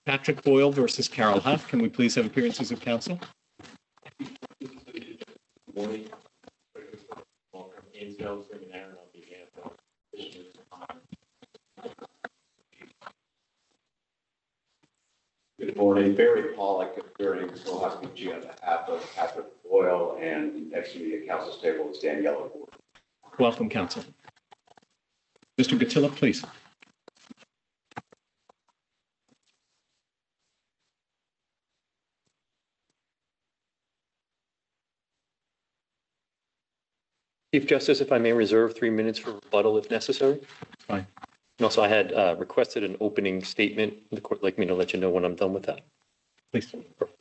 Patrick Boyle versus Carol Huff. Can we please have appearances of counsel? Good morning. Welcome, Ainsdale Aaron on behalf of Good morning, Barry Pollock of Barry Husky on behalf of Patrick Boyle, and next to me at counsel's table is Daniela Ward. Welcome, counsel. Mr. Gattila, please. Chief Justice, if I may reserve 3 minutes for rebuttal if necessary. Fine. And also, I had requested an opening statement. The court would like me to let you know when I'm done with that. Please.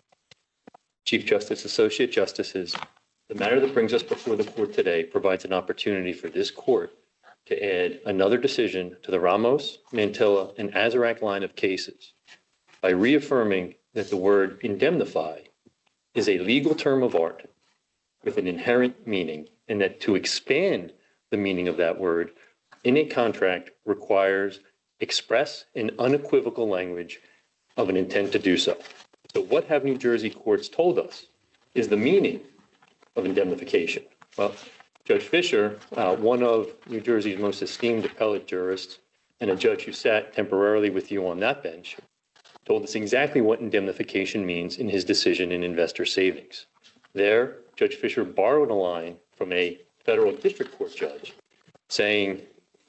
Chief Justice, Associate Justices, the matter that brings us before the court today provides an opportunity for this court to add another decision to the Ramos, Mantilla, and Azarack line of cases by reaffirming that the word indemnify is a legal term of art with an inherent meaning, and that to expand the meaning of that word in a contract requires express and unequivocal language of an intent to do so. So what have New Jersey courts told us is the meaning of indemnification? Well, Judge Fisher, one of New Jersey's most esteemed appellate jurists and a judge who sat temporarily with you on that bench, told us exactly what indemnification means in his decision in Investor Savings. There, Judge Fisher borrowed a line from a federal district court judge saying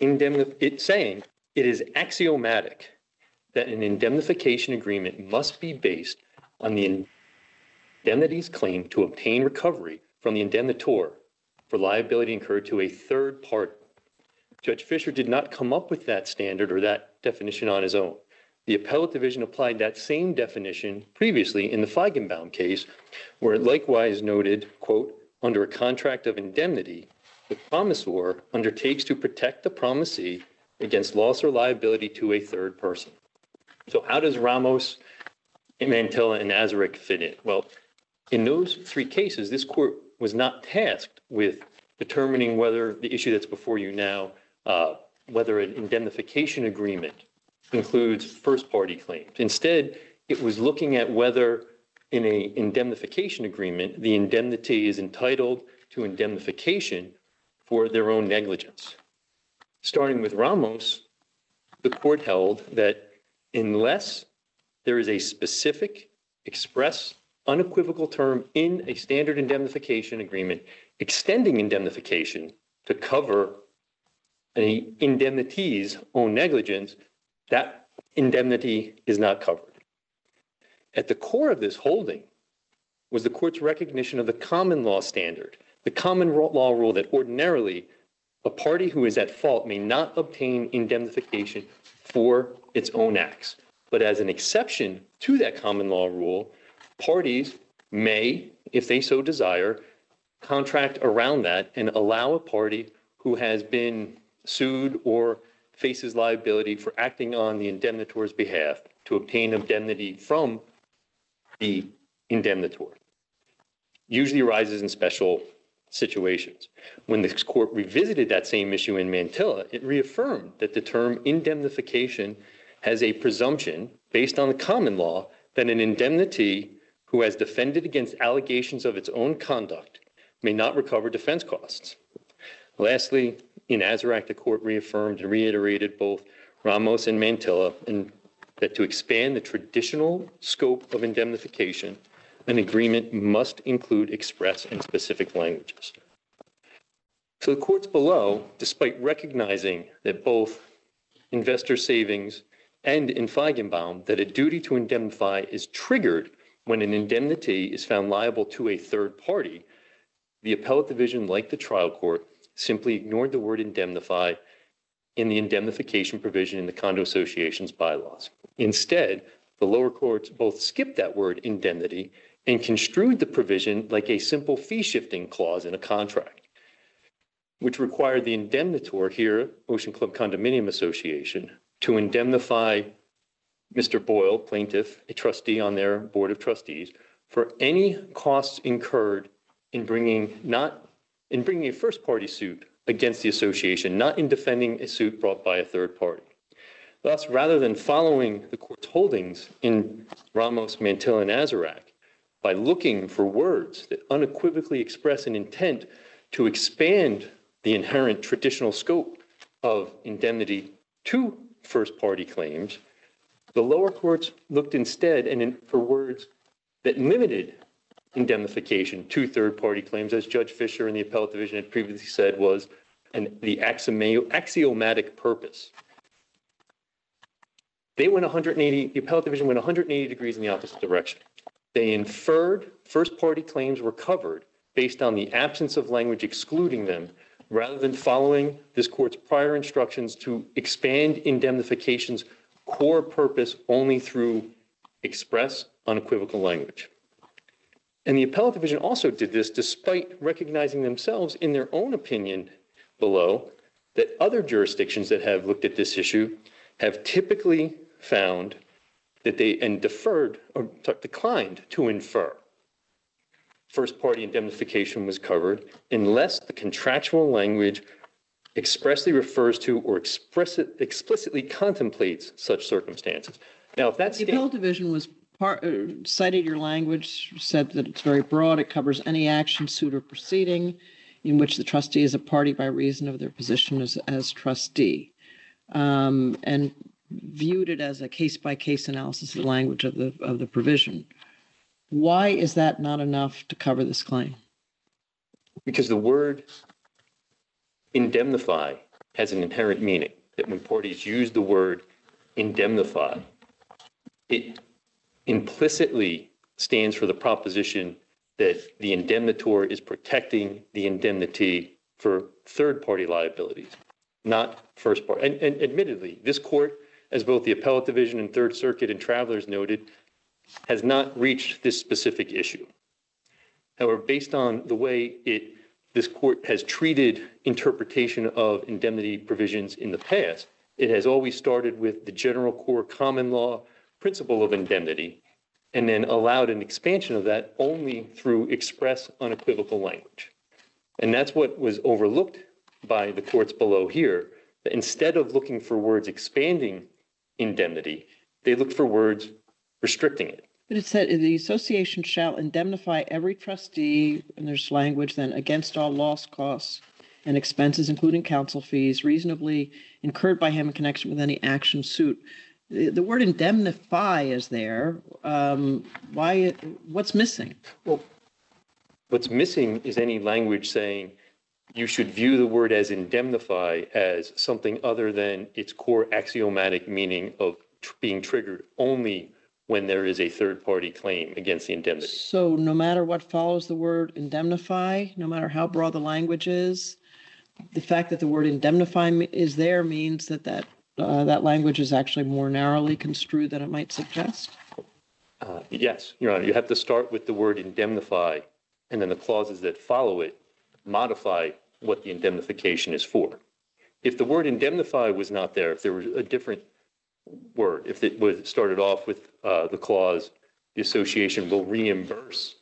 it is axiomatic that an indemnification agreement must be based on the indemnity's claim to obtain recovery from the indemnitor for liability incurred to a third party. Judge Fisher did not come up with that standard or that definition on his own. The appellate division applied that same definition previously in the Feigenbaum case, where it likewise noted, quote, under a contract of indemnity, the promisor undertakes to protect the promisee against loss or liability to a third person. So how does Ramos, Mantilla, and Azarack fit in? Well, in those three cases, this court was not tasked with determining whether the issue that's before you now, whether an indemnification agreement includes first-party claims. Instead, it was looking at whether in an indemnification agreement, the indemnity is entitled to indemnification for their own negligence. Starting with Ramos, the court held that unless there is a specific, express, unequivocal term in a standard indemnification agreement extending indemnification to cover an indemnity's own negligence, that indemnity is not covered. At the core of this holding was the court's recognition of the common law standard, the common law rule that ordinarily a party who is at fault may not obtain indemnification for its own acts. But as an exception to that common law rule, parties may, if they so desire, contract around that and allow a party who has been sued or faces liability for acting on the indemnitor's behalf to obtain indemnity from the indemnitor. Usually arises in special situations. When this court revisited that same issue in Mantilla, it reaffirmed that the term indemnification has a presumption based on the common law that an indemnity who has defended against allegations of its own conduct may not recover defense costs. Lastly, in Azarack, the court reaffirmed and reiterated both Ramos and Mantilla, and that to expand the traditional scope of indemnification, an agreement must include express and specific languages. So the courts below, despite recognizing that both Investor Savings and in Feigenbaum that a duty to indemnify is triggered when an indemnity is found liable to a third party, the appellate division, like the trial court, simply ignored the word indemnify in the indemnification provision in the condo association's bylaws. Instead, the lower courts both skipped that word indemnity and construed the provision like a simple fee shifting clause in a contract, which required the indemnitor here, Ocean Club Condominium Association, to indemnify Mr. Boyle, plaintiff, a trustee on their board of trustees, for any costs incurred in bringing a first party suit against the association, not in defending a suit brought by a third party. Thus, rather than following the court's holdings in Ramos, Mantilla, and Azarac, by looking for words that unequivocally express an intent to expand the inherent traditional scope of indemnity to first-party claims, the lower courts looked instead for words that limited indemnification to third-party claims, as Judge Fisher in the appellate division had previously said was the axiomatic purpose. They went 180, the appellate division went 180 degrees in the opposite direction. They inferred first-party claims were covered based on the absence of language excluding them, rather than following this court's prior instructions to expand indemnification's core purpose only through express, unequivocal language. And the appellate division also did this despite recognizing themselves in their own opinion below that other jurisdictions that have looked at this issue have typically found that declined to infer first-party indemnification was covered unless the contractual language expressly refers to or explicitly contemplates such circumstances. Now, if that's The appellate division was cited your language, said that it's very broad. It covers any action, suit, or proceeding in which the trustee is a party by reason of their position as trustee, and viewed it as a case-by-case analysis of the language of the provision. Why is that not enough to cover this claim? Because the word indemnify has an inherent meaning, that when parties use the word indemnify, it implicitly stands for the proposition that the indemnitor is protecting the indemnity for third-party liabilities, not first-party. And admittedly, this court, as both the appellate division and Third Circuit and Travelers noted, has not reached this specific issue. However, based on the way this court has treated interpretation of indemnity provisions in the past, it has always started with the general core common law principle of indemnity and then allowed an expansion of that only through express unequivocal language. And that's what was overlooked by the courts below here, that instead of looking for words expanding indemnity, they looked for words restricting it. But it said the association shall indemnify every trustee, and there's language then, against all loss, costs, and expenses, including counsel fees, reasonably incurred by him in connection with any action suit. The word indemnify is there. What's missing? Well, what's missing is any language saying you should view the word as indemnify as something other than its core axiomatic meaning of being triggered only when there is a third-party claim against the indemnity. So no matter what follows the word indemnify, no matter how broad the language is, the fact that the word indemnify is there means that language is actually more narrowly construed than it might suggest? Yes, Your Honor, you have to start with the word indemnify, and then the clauses that follow it modify what the indemnification is for. If the word indemnify was not there, if there was a different word, if it was started off with the clause, the association will reimburse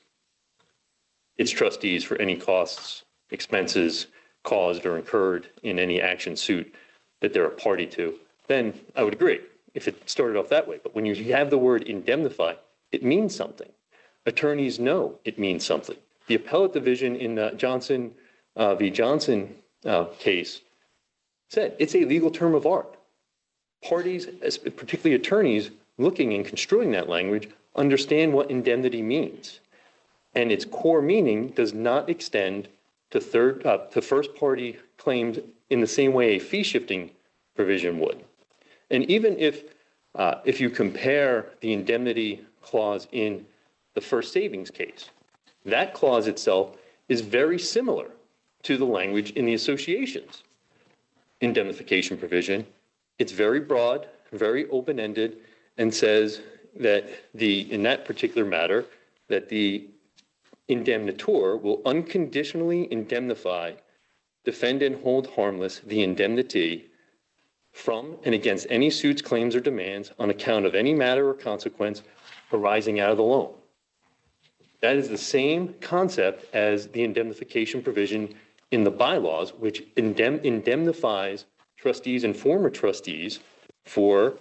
its trustees for any costs, expenses caused or incurred in any action suit that they're a party to, then I would agree if it started off that way. But when you have the word indemnify, it means something. Attorneys know it means something. The appellate division in the Johnson v. Johnson case said it's a legal term of art. Parties, particularly attorneys, looking and construing that language, understand what indemnity means. And its core meaning does not extend to first-party claims in the same way a fee-shifting provision would. And even if you compare the indemnity clause in the First Savings case, that clause itself is very similar to the language in the association's indemnification provision. It's very broad, very open-ended, and says that in that particular matter, that the indemnitor will unconditionally indemnify, defend, and hold harmless the indemnity from and against any suits, claims, or demands on account of any matter or consequence arising out of the loan. That is the same concept as the indemnification provision in the bylaws, which indemnifies trustees and former trustees for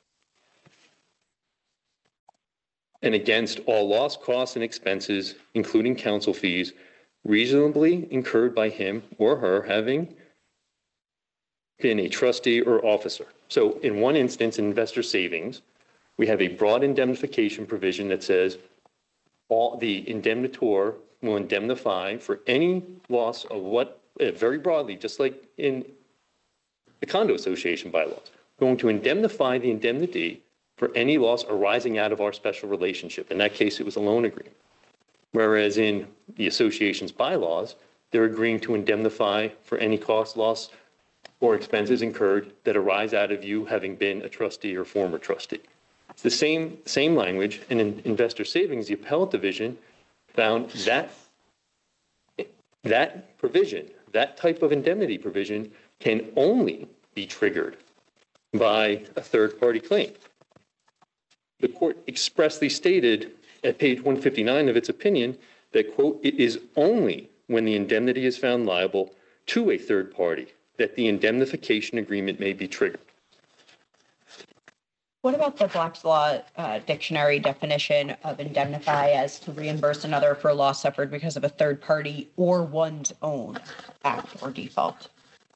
and against all loss, costs, and expenses, including counsel fees, reasonably incurred by him or her having been a trustee or officer. So in one instance, in investor savings, we have a broad indemnification provision that says all the indemnitor will indemnify for any loss of what, very broadly, just like in the condo association bylaws, going to indemnify the indemnity for any loss arising out of our special relationship. In that case, it was a loan agreement. Whereas in the association's bylaws, they're agreeing to indemnify for any cost, loss, or expenses incurred that arise out of you having been a trustee or former trustee. It's the same language, and in investor savings, the appellate division found that that provision, that type of indemnity provision, can only be triggered by a third-party claim. The court expressly stated at page 159 of its opinion that, quote, it is only when the indemnity is found liable to a third party that the indemnification agreement may be triggered. What about the Black's Law dictionary definition of indemnify as to reimburse another for loss suffered because of a third party or one's own act or default?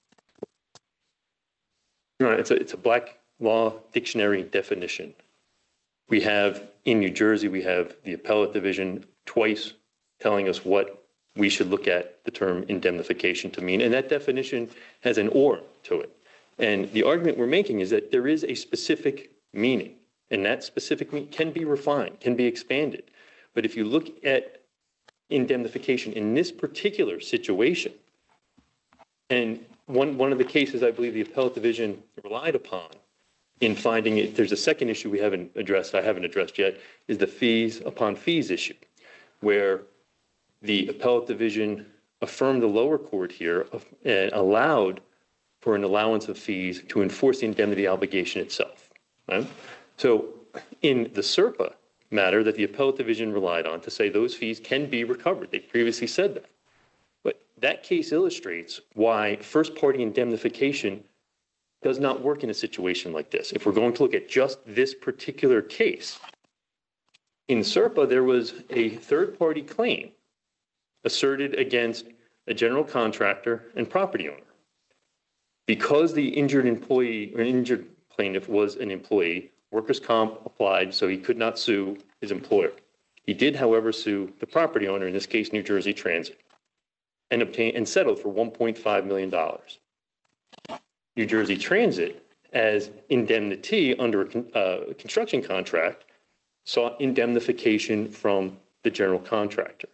It's a Black Law dictionary definition. We have, in New Jersey, we have the appellate division twice telling us what we should look at the term indemnification to mean. And that definition has an or to it. And the argument we're making is that there is a specific meaning, and that specific meaning can be refined, can be expanded. But if you look at indemnification in this particular situation, and one of the cases I believe the appellate division relied upon in finding it, there's a second issue I haven't addressed yet, is the fees upon fees issue, where the appellate division affirmed the lower court here and allowed for an allowance of fees to enforce the indemnity obligation itself. Right? So in the SERPA matter that the appellate division relied on to say those fees can be recovered, they previously said that. But that case illustrates why first-party indemnification does not work in a situation like this. If we're going to look at just this particular case, in SERPA, there was a third-party claim asserted against a general contractor and property owner. Because the injured employee or injured plaintiff was an employee, workers' comp applied, so he could not sue his employer. He did, however, sue the property owner, in this case, New Jersey Transit, and settled for $1.5 million. New Jersey Transit, as indemnity under a construction contract, sought indemnification from the general contractor.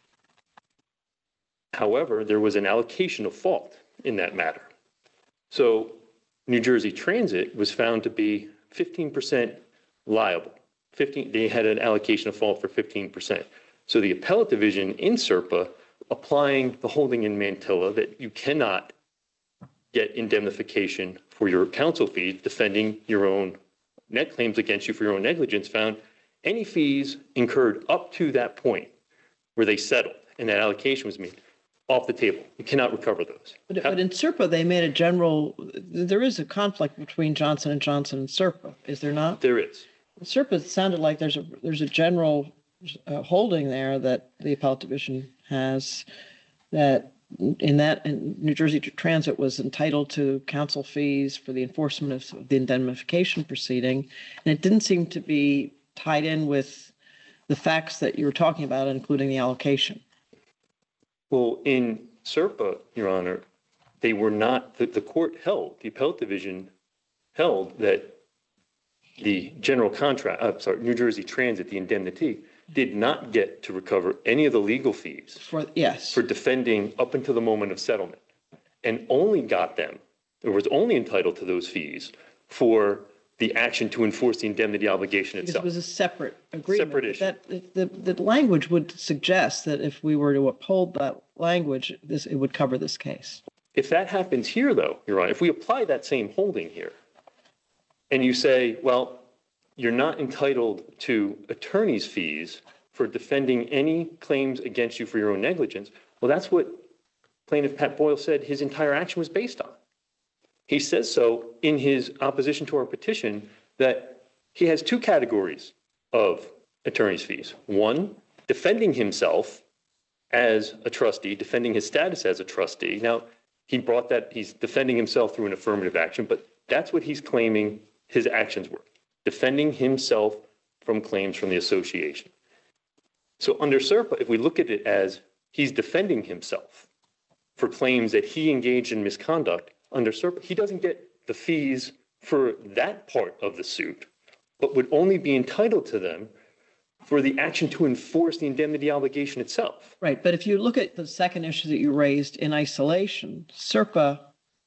However, there was an allocation of fault in that matter. So New Jersey Transit was found to be 15% liable. They had an allocation of fault for 15%. So the appellate division in SERPA, applying the holding in Mantilla that you cannot get indemnification for your counsel fees, defending your own net claims against you for your own negligence, found any fees incurred up to that point where they settled and that allocation was made off the table. You cannot recover those. But in SERPA, they made a general, there is a conflict between Johnson & Johnson and SERPA, is there not? There is. In SERPA, it sounded like there's a general holding there that the appellate division has, that in New Jersey Transit was entitled to counsel fees for the enforcement of the indemnification proceeding, and it didn't seem to be tied in with the facts that you were talking about, including the allocation. Well, in SERPA, Your Honor, they were not, the court held, the appellate division held that the general contract, New Jersey Transit, the indemnity, did not get to recover any of the legal fees for defending up until the moment of settlement, and only got them, or was only entitled to those fees for the action to enforce the indemnity obligation itself. Because it was a separate agreement. Separate issue. The language would suggest that if we were to uphold that language, it would cover this case. If that happens here, though, Your Honor, if we apply that same holding here, and you say, well, you're not entitled to attorney's fees for defending any claims against you for your own negligence, well, that's what plaintiff Pat Boyle said his entire action was based on. He says so in his opposition to our petition that he has two categories of attorney's fees. One, defending himself as a trustee, defending his status as a trustee. Now, he brought that, he's defending himself through an affirmative action, but that's what he's claiming his actions were, defending himself from claims from the association. So under SERPA, if we look at it as he's defending himself for claims that he engaged in misconduct, under SERPA, he doesn't get the fees for that part of the suit, but would only be entitled to them for the action to enforce the indemnity obligation itself. Right, but if you look at the second issue that you raised in isolation, SERPA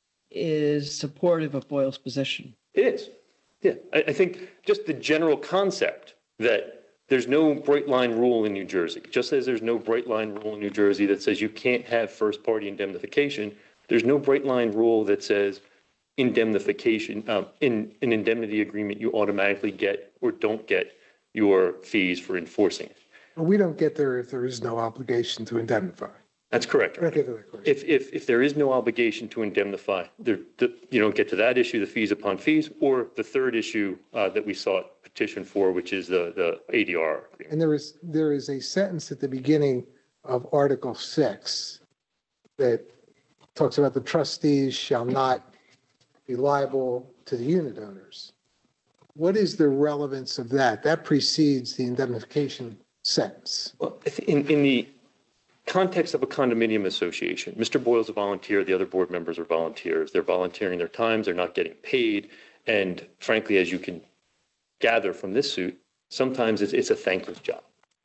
is supportive of Boyle's position. It is. Yeah, I think just the general concept that there's no bright line rule in New Jersey, just as there's no bright line rule in New Jersey that says you can't have first party indemnification, there's no bright line rule that says indemnification, in an indemnity agreement, you automatically get or don't get your fees for enforcing it. But we don't get there if there is no obligation to indemnify. That's correct. We don't get to that question. If there is no obligation to indemnify, you don't get to that issue, the fees upon fees, or the third issue that we sought petition for, which is the ADR agreement. And there is a sentence at the beginning of Article 6 that talks about the trustees shall not be liable to the unit owners. What is the relevance of that? That precedes the indemnification sentence. Well, in the context of a condominium association, Mr. Boyle's a volunteer, the other board members are volunteers. They're volunteering their times, they're not getting paid. And frankly, as you can gather from this suit, sometimes it's a thankless job.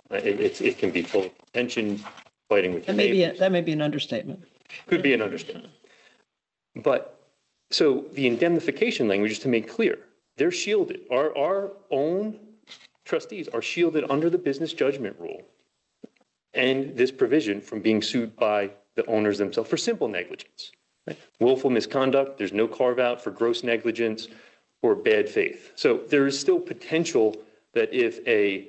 It can be full of tension, fighting with your neighbors. That may be an understatement. Could be an understatement. But so the indemnification language, just to make clear, they're shielded. Our own trustees are shielded under the business judgment rule and this provision from being sued by the owners themselves for simple negligence. Right? Willful misconduct, there's no carve out for gross negligence or bad faith. So there is still potential that if a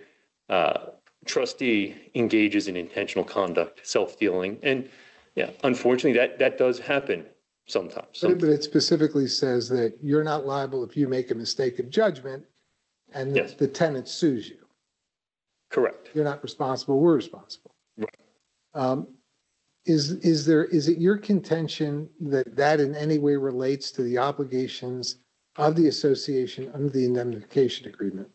trustee engages in intentional conduct, self-dealing, and yeah, unfortunately that does happen sometimes. But it specifically says that you're not liable if you make a mistake of judgment and Yes. the tenant sues you. Correct. You're not responsible, we're responsible. Right. Is it your contention that that in any way relates to the obligations of the association under the indemnification agreement?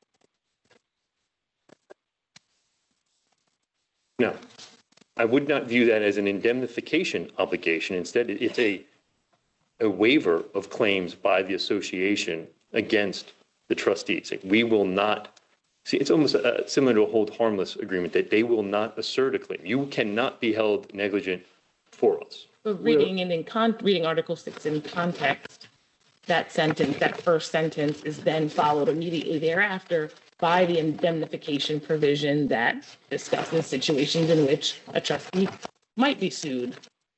No, I would not view that as an indemnification obligation. Instead, it's a waiver of claims by the association against the trustees. We will not, see, it's almost similar to a hold harmless agreement that they will not assert a claim. You cannot be held negligent for us. But reading reading Article 6 in context, that sentence, that first sentence is then followed immediately thereafter by the indemnification provision that discusses situations in which a trustee might be sued,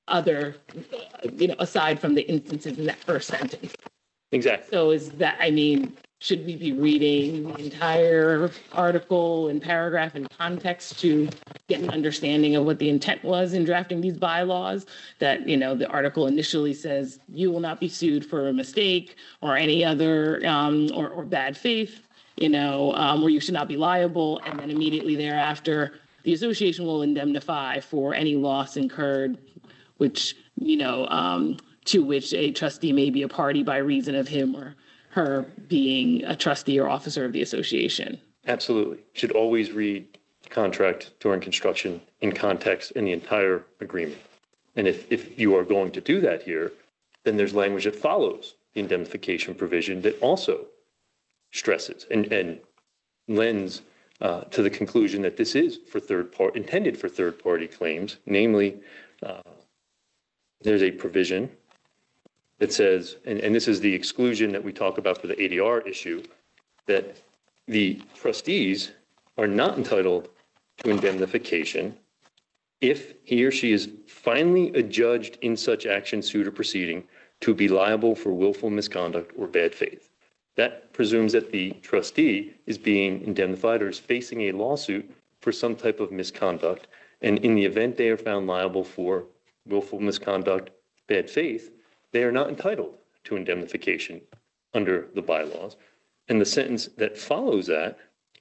aside from the instances in that first sentence. Exactly. So should we be reading the entire article and paragraph in context to get an understanding of what the intent was in drafting these bylaws? That, the article initially says you will not be sued for a mistake or any other or bad faith, where you should not be liable. And then immediately thereafter, the association will indemnify for any loss incurred, which, to which a trustee may be a party by reason of him or her being a trustee or officer of the association. Absolutely. Should always read contract during construction in context in the entire agreement. And if you are going to do that here, then there's language that follows the indemnification provision that also stresses and lends to the conclusion that this is for intended for third party claims. Namely, there's a provision that says, and this is the exclusion that we talk about for the ADR issue, that the trustees are not entitled to indemnification if he or she is finally adjudged in such action, suit, or proceeding to be liable for willful misconduct or bad faith. That presumes that the trustee is being indemnified or is facing a lawsuit for some type of misconduct. And in the event they are found liable for willful misconduct, bad faith, they are not entitled to indemnification under the bylaws. And the sentence that follows that,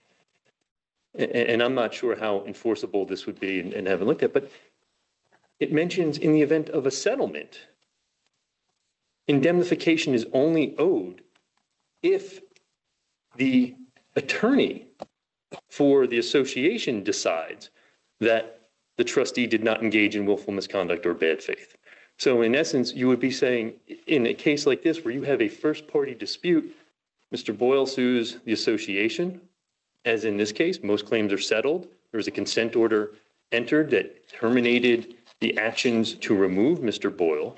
and I'm not sure how enforceable this would be and haven't looked at, but it mentions in the event of a settlement, indemnification is only owed if the attorney for the association decides that the trustee did not engage in willful misconduct or bad faith. So in essence, you would be saying in a case like this where you have a first party dispute, Mr. Boyle sues the association, as in this case, most claims are settled. There was a consent order entered that terminated the actions to remove Mr. Boyle.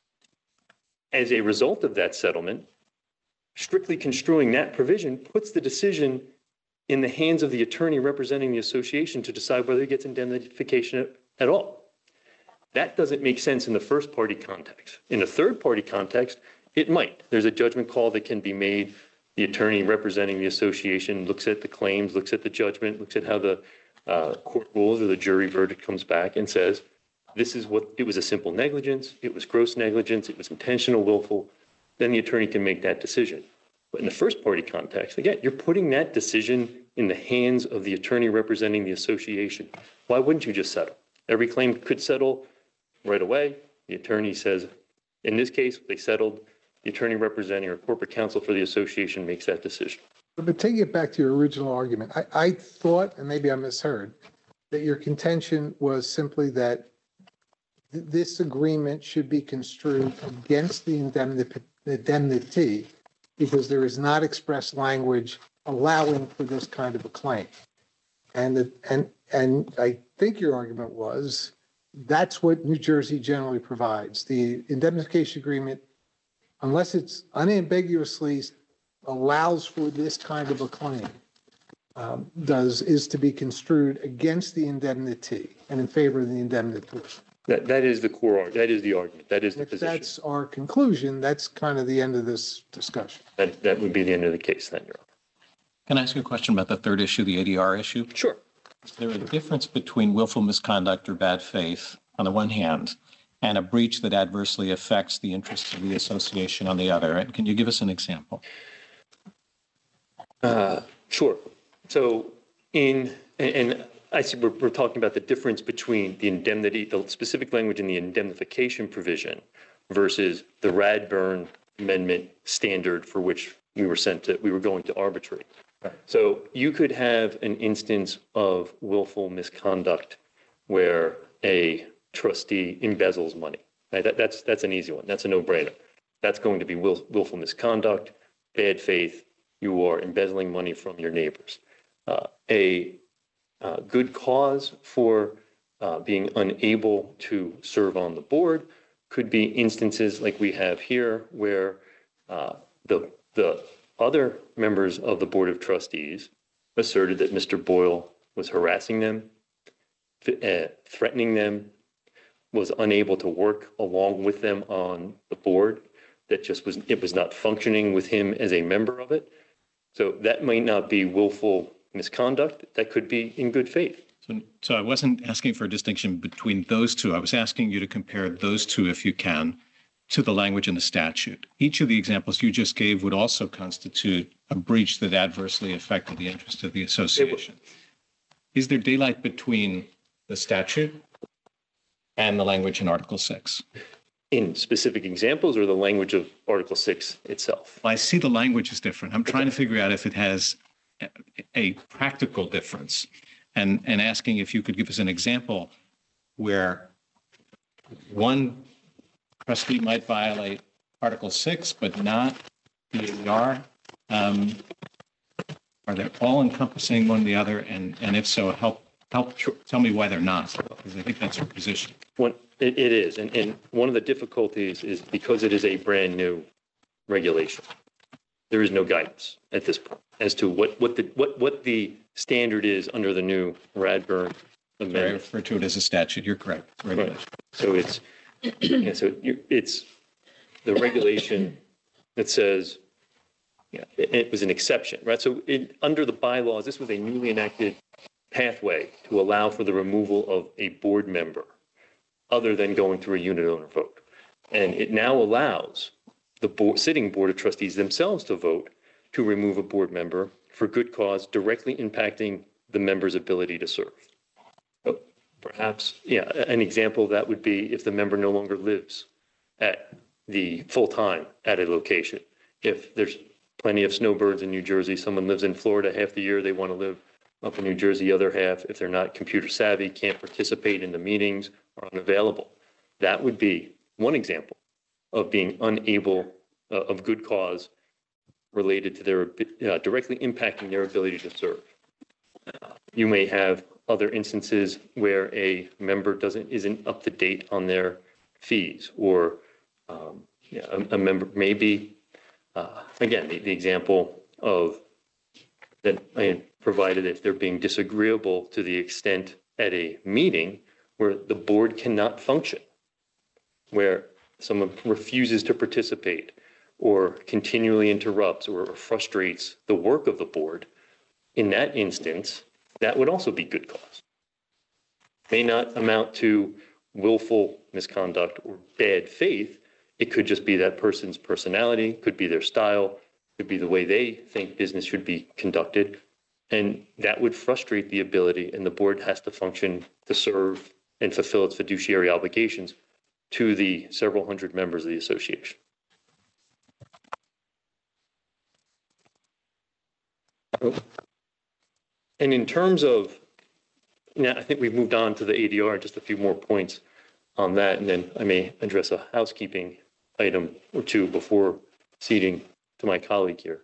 As a result of that settlement, strictly construing that provision puts the decision in the hands of the attorney representing the association to decide whether he gets indemnification at all. That doesn't make sense in the first party context. In a third party context, it might. There's a judgment call that can be made. The attorney representing the association looks at the claims, looks at the judgment, looks at how the court rules or the jury verdict comes back and says, this is what, it was a simple negligence, it was gross negligence, it was intentional willful. Then the attorney can make that decision. But in the first party context, again, you're putting that decision in the hands of the attorney representing the association. Why wouldn't you just settle? Every claim could settle right away. The attorney says, in this case, they settled. The attorney representing or corporate counsel for the association makes that decision. But taking it back to your original argument, I thought, and maybe I misheard, that your contention was simply that this agreement should be construed against the indemnity because there is not express language allowing for this kind of a claim. And I think your argument was that's what New Jersey generally provides. The indemnification agreement, unless it's unambiguously allows for this kind of a claim, is to be construed against the indemnity and in favor of the indemnity. That is the core argument. That is the argument. That is the If position. that's our conclusion, that's kind of the end of this discussion. That would be the end of the case then, Your Honor. Can I ask you a question about the third issue, the ADR issue? Sure. Is there a difference between willful misconduct or bad faith on the one hand and a breach that adversely affects the interests of the association on the other? And can you give us an example? Sure. So and I see we're talking about the difference between the indemnity, the specific language in the indemnification provision versus the Radburn Amendment standard for which we were going to arbitrate. Right. So you could have an instance of willful misconduct where a trustee embezzles money. Right? That's an easy one. That's a no-brainer. That's going to be willful misconduct, bad faith. You are embezzling money from your neighbors. A good cause for being unable to serve on the board could be instances like we have here where the other members of the Board of Trustees asserted that Mr. Boyle was harassing them, threatening them, was unable to work along with them on the board, that it was not functioning with him as a member of it. So that might not be willful misconduct. That could be in good faith. So I wasn't asking for a distinction between those two. I was asking you to compare those two, if you can, to the language in the statute. Each of the examples you just gave would also constitute a breach that adversely affected the interest of the association. Is there daylight between the statute and the language in Article 6? In specific examples or the language of Article 6 itself? I see the language is different. I'm trying to figure out if it has a practical difference and asking if you could give us an example where one trustee might violate Article 6, but not the ADR. Are they all encompassing one or the other? And if so, help tell me why they're not, because I think that's your position. It is. And one of the difficulties is because it is a brand new regulation, there is no guidance at this point as to what the standard is under the new Radburn Amendment. I refer to it as a statute. You're correct. Regulation. Right. So it's the regulation that says it was an exception, right? So under the bylaws, this was a newly enacted pathway to allow for the removal of a board member other than going through a unit owner vote. And it now allows the sitting Board of Trustees themselves to vote to remove a board member for good cause directly impacting the member's ability to serve. So perhaps, yeah, an example of that would be if the member no longer lives at the full-time at a location. If there's plenty of snowbirds in New Jersey, someone lives in Florida half the year, they want to live up in New Jersey the other half. If they're not computer savvy, can't participate in the meetings, are unavailable. That would be one example of being unable, of good cause related to their, directly impacting their ability to serve. You may have other instances where a member isn't up to date on their fees, or a member may be, again, the example of that I provided, if they're being disagreeable to the extent at a meeting where the board cannot function, where someone refuses to participate or continually interrupts or frustrates the work of the board. In that instance, that would also be good cause. May not amount to willful misconduct or bad faith. It could just be that person's personality, could be their style, could be the way they think business should be conducted. And that would frustrate the ability, and the board has to function to serve and fulfill its fiduciary obligations to the several hundred members of the association. And in terms of, now I think we've moved on to the ADR, just a few more points on that, and then I may address a housekeeping item or two before ceding to my colleague here.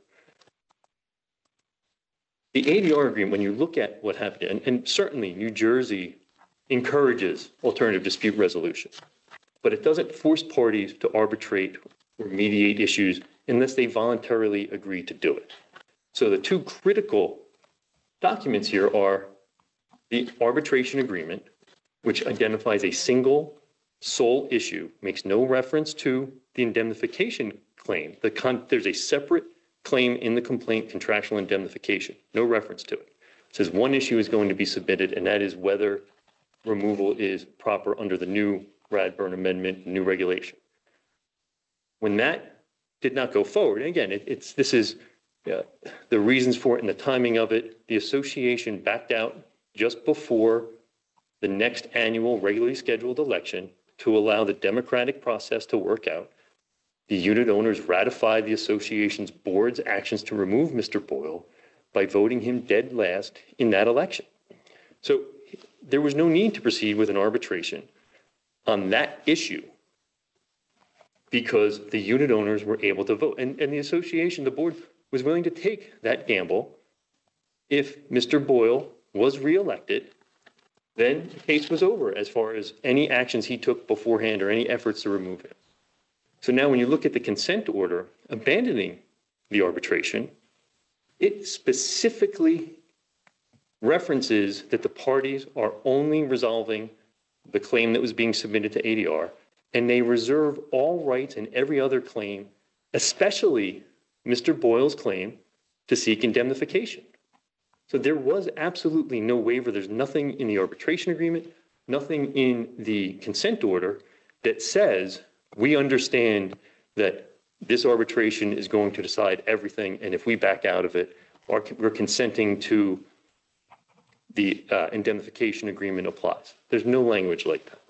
The ADR agreement, when you look at what happened, and certainly New Jersey encourages alternative dispute resolution, but it doesn't force parties to arbitrate or mediate issues unless they voluntarily agree to do it. So the two critical documents here are the arbitration agreement, which identifies a single sole issue, makes no reference to the indemnification claim. There's a separate claim in the complaint, contractual indemnification, no reference to it. It says one issue is going to be submitted, and that is whether removal is proper under the new Radburn Amendment, new regulation. When that did not go forward, and again, this is the reasons for it and the timing of it, the association backed out just before the next annual regularly scheduled election to allow the democratic process to work out. The unit owners ratified the association's board's actions to remove Mr. Boyle by voting him dead last in that election. So there was no need to proceed with an arbitration on that issue because the unit owners were able to vote. And the association, the board, was willing to take that gamble. If Mr. Boyle was reelected, then the case was over as far as any actions he took beforehand or any efforts to remove him. So now when you look at the consent order abandoning the arbitration, it specifically references that the parties are only resolving the claim that was being submitted to ADR, and they reserve all rights and every other claim, especially Mr. Boyle's claim to seek indemnification. So there was absolutely no waiver. There's nothing in the arbitration agreement, nothing in the consent order that says we understand that this arbitration is going to decide everything, and if we back out of it, we're consenting to the indemnification agreement applies. There's no language like that.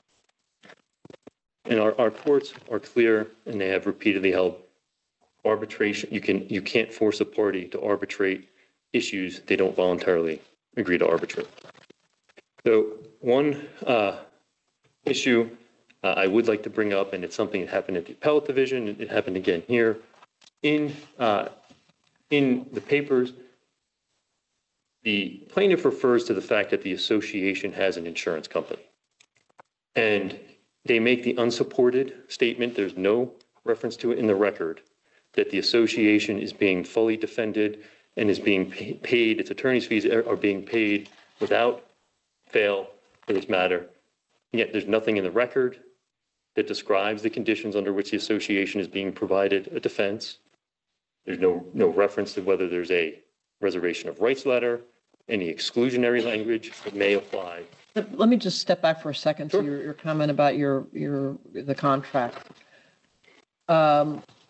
And our courts are clear, and they have repeatedly held arbitration. You can't force a party to arbitrate issues they don't voluntarily agree to arbitrate. So one issue I would like to bring up, and it's something that happened at the appellate division, it happened again here. In the papers, the plaintiff refers to the fact that the association has an insurance company. And they make the unsupported statement, there's no reference to it in the record, that the association is being fully defended and is being paid, its attorney's fees are being paid without fail for this matter. Yet there's nothing in the record that describes the conditions under which the association is being provided a defense. There's no reference to whether there's a reservation of rights letter, any exclusionary language that may apply. Let me just step back for a second to your comment about the contract.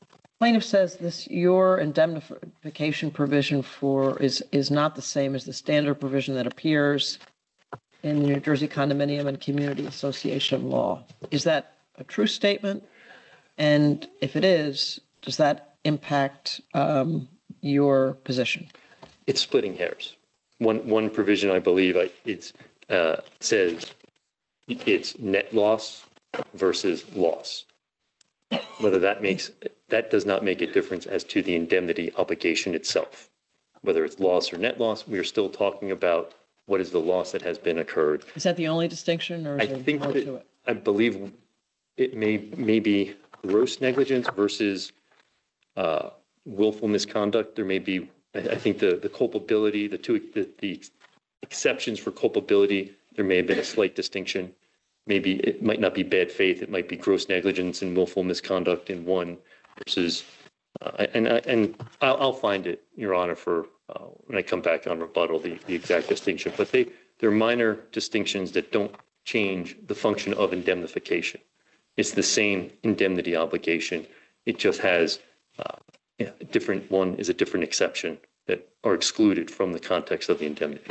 Plaintiff says this, your indemnification provision is not the same as the standard provision that appears in New Jersey Condominium and Community Association law. Is that a true statement? And if it is, does that impact your position? It's splitting hairs. One provision, I believe, says it's net loss versus loss. Whether that does not make a difference as to the indemnity obligation itself. Whether it's loss or net loss, we are still talking about what is the loss that has been occurred. Is that the only distinction, or is there more to it? I believe it may be gross negligence versus willful misconduct. There may be, I think the culpability, the exceptions for culpability, there may have been a slight distinction. Maybe it might not be bad faith. It might be gross negligence and willful misconduct in one versus, and I'll find it, Your Honor, for when I come back on rebuttal, the exact distinction. But they're minor distinctions that don't change the function of indemnification. It's the same indemnity obligation. It just has a different one is a different exception that are excluded from the context of the indemnity.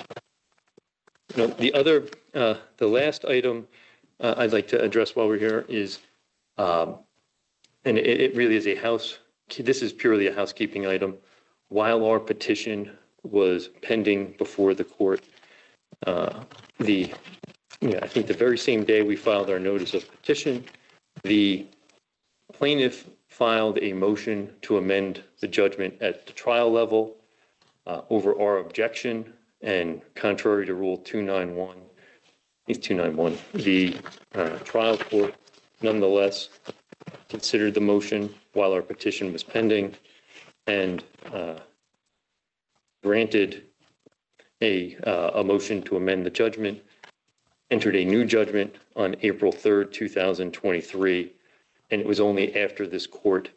The last item I'd like to address while we're here is, and it really is this is purely a housekeeping item. While our petition was pending before the court, I think the very same day we filed our notice of petition, the plaintiff filed a motion to amend the judgment at the trial level over our objection, and contrary to Rule 291, the trial court nonetheless considered the motion while our petition was pending and granted a motion to amend the judgment, entered a new judgment on April 3rd, 2023, and it was only after this court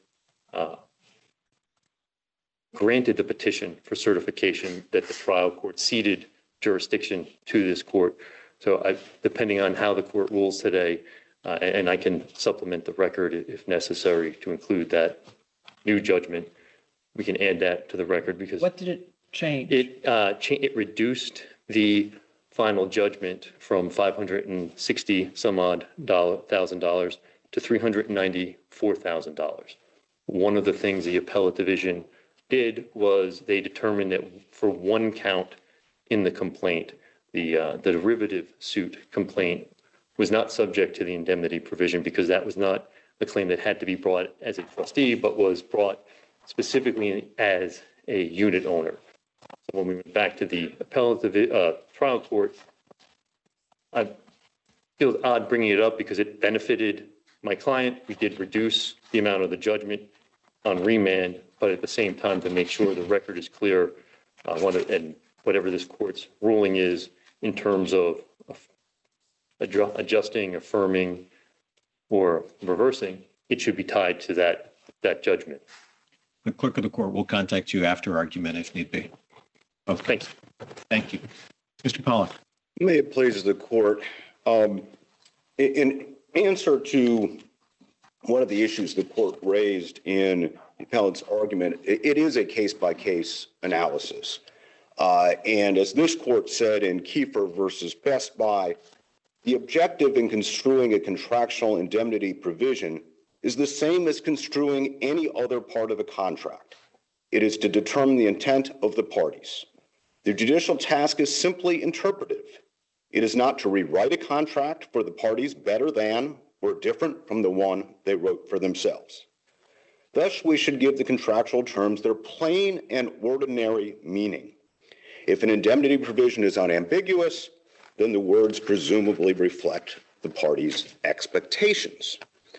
granted the petition for certification that the trial court ceded jurisdiction to this court. So depending on how the court rules today, and I can supplement the record if necessary to include that new judgment, we can add that to the record because What did it change? It reduced the final judgment from $560 some odd thousand to $394,000. One of the things the appellate division did was they determined that for one count in the complaint, the derivative suit complaint was not subject to the indemnity provision because that was not the claim that had to be brought as a trustee, but was brought specifically as a unit owner. So when we went back to the appellate trial court, I feel odd bringing it up because it benefited my client. We did reduce the amount of the judgment on remand, but at the same time to make sure the record is clear and whatever this court's ruling is in terms of adjusting, affirming, or reversing, it should be tied to that judgment. The clerk of the court will contact you after argument if need be. Okay. Thanks. Thank you. Mr. Pollack. May it please the court. In answer to one of the issues the court raised in the appellant's argument, it is a case-by-case analysis. And as this court said in Kiefer versus Best Buy, the objective in construing a contractual indemnity provision is the same as construing any other part of a contract. It is to determine the intent of the parties. The judicial task is simply interpretive. It is not to rewrite a contract for the parties better than or different from the one they wrote for themselves. Thus, we should give the contractual terms their plain and ordinary meaning. If an indemnity provision is unambiguous, then the words presumably reflect the parties' expectations.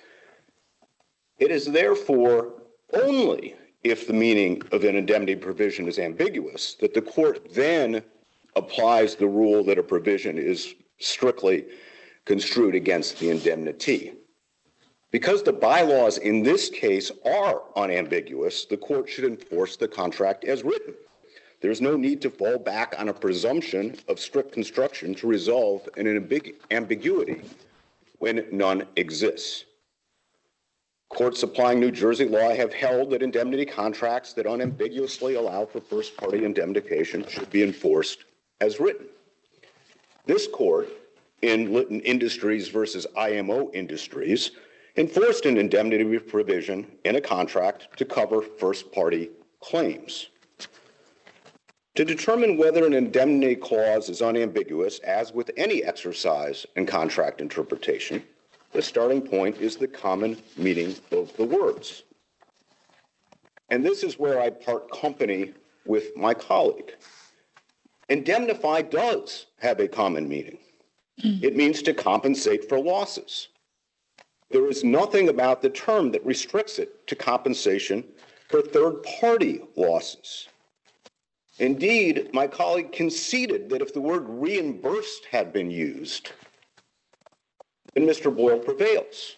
It is therefore only if the meaning of an indemnity provision is ambiguous that the court then applies the rule that a provision is strictly construed against the indemnity. Because the bylaws in this case are unambiguous, the court should enforce the contract as written. There's no need to fall back on a presumption of strict construction to resolve an ambiguity when none exists. Courts applying New Jersey law have held that indemnity contracts that unambiguously allow for first-party indemnification should be enforced as written. This court, in Litton Industries versus IMO Industries, enforced an indemnity provision in a contract to cover first-party claims. To determine whether an indemnity clause is unambiguous, as with any exercise in contract interpretation, the starting point is the common meaning of the words. And this is where I part company with my colleague. Indemnify does have a common meaning. It means to compensate for losses. There is nothing about the term that restricts it to compensation for third-party losses. Indeed, my colleague conceded that if the word reimbursed had been used, then Mr. Boyle prevails.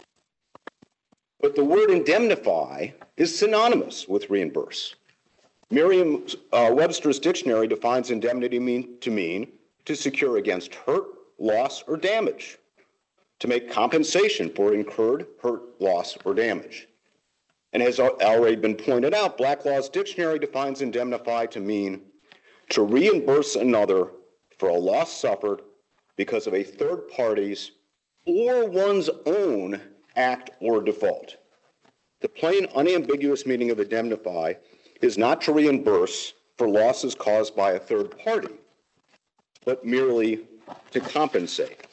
But the word indemnify is synonymous with reimburse. Merriam-Webster's dictionary defines indemnity to mean to secure against hurt, loss, or damage, to make compensation for incurred hurt, loss, or damage. And as already been pointed out, Blacklaw's dictionary defines indemnify to mean to reimburse another for a loss suffered because of a third party's or one's own act or default. The plain, unambiguous meaning of indemnify is not to reimburse for losses caused by a third party, but merely to compensate.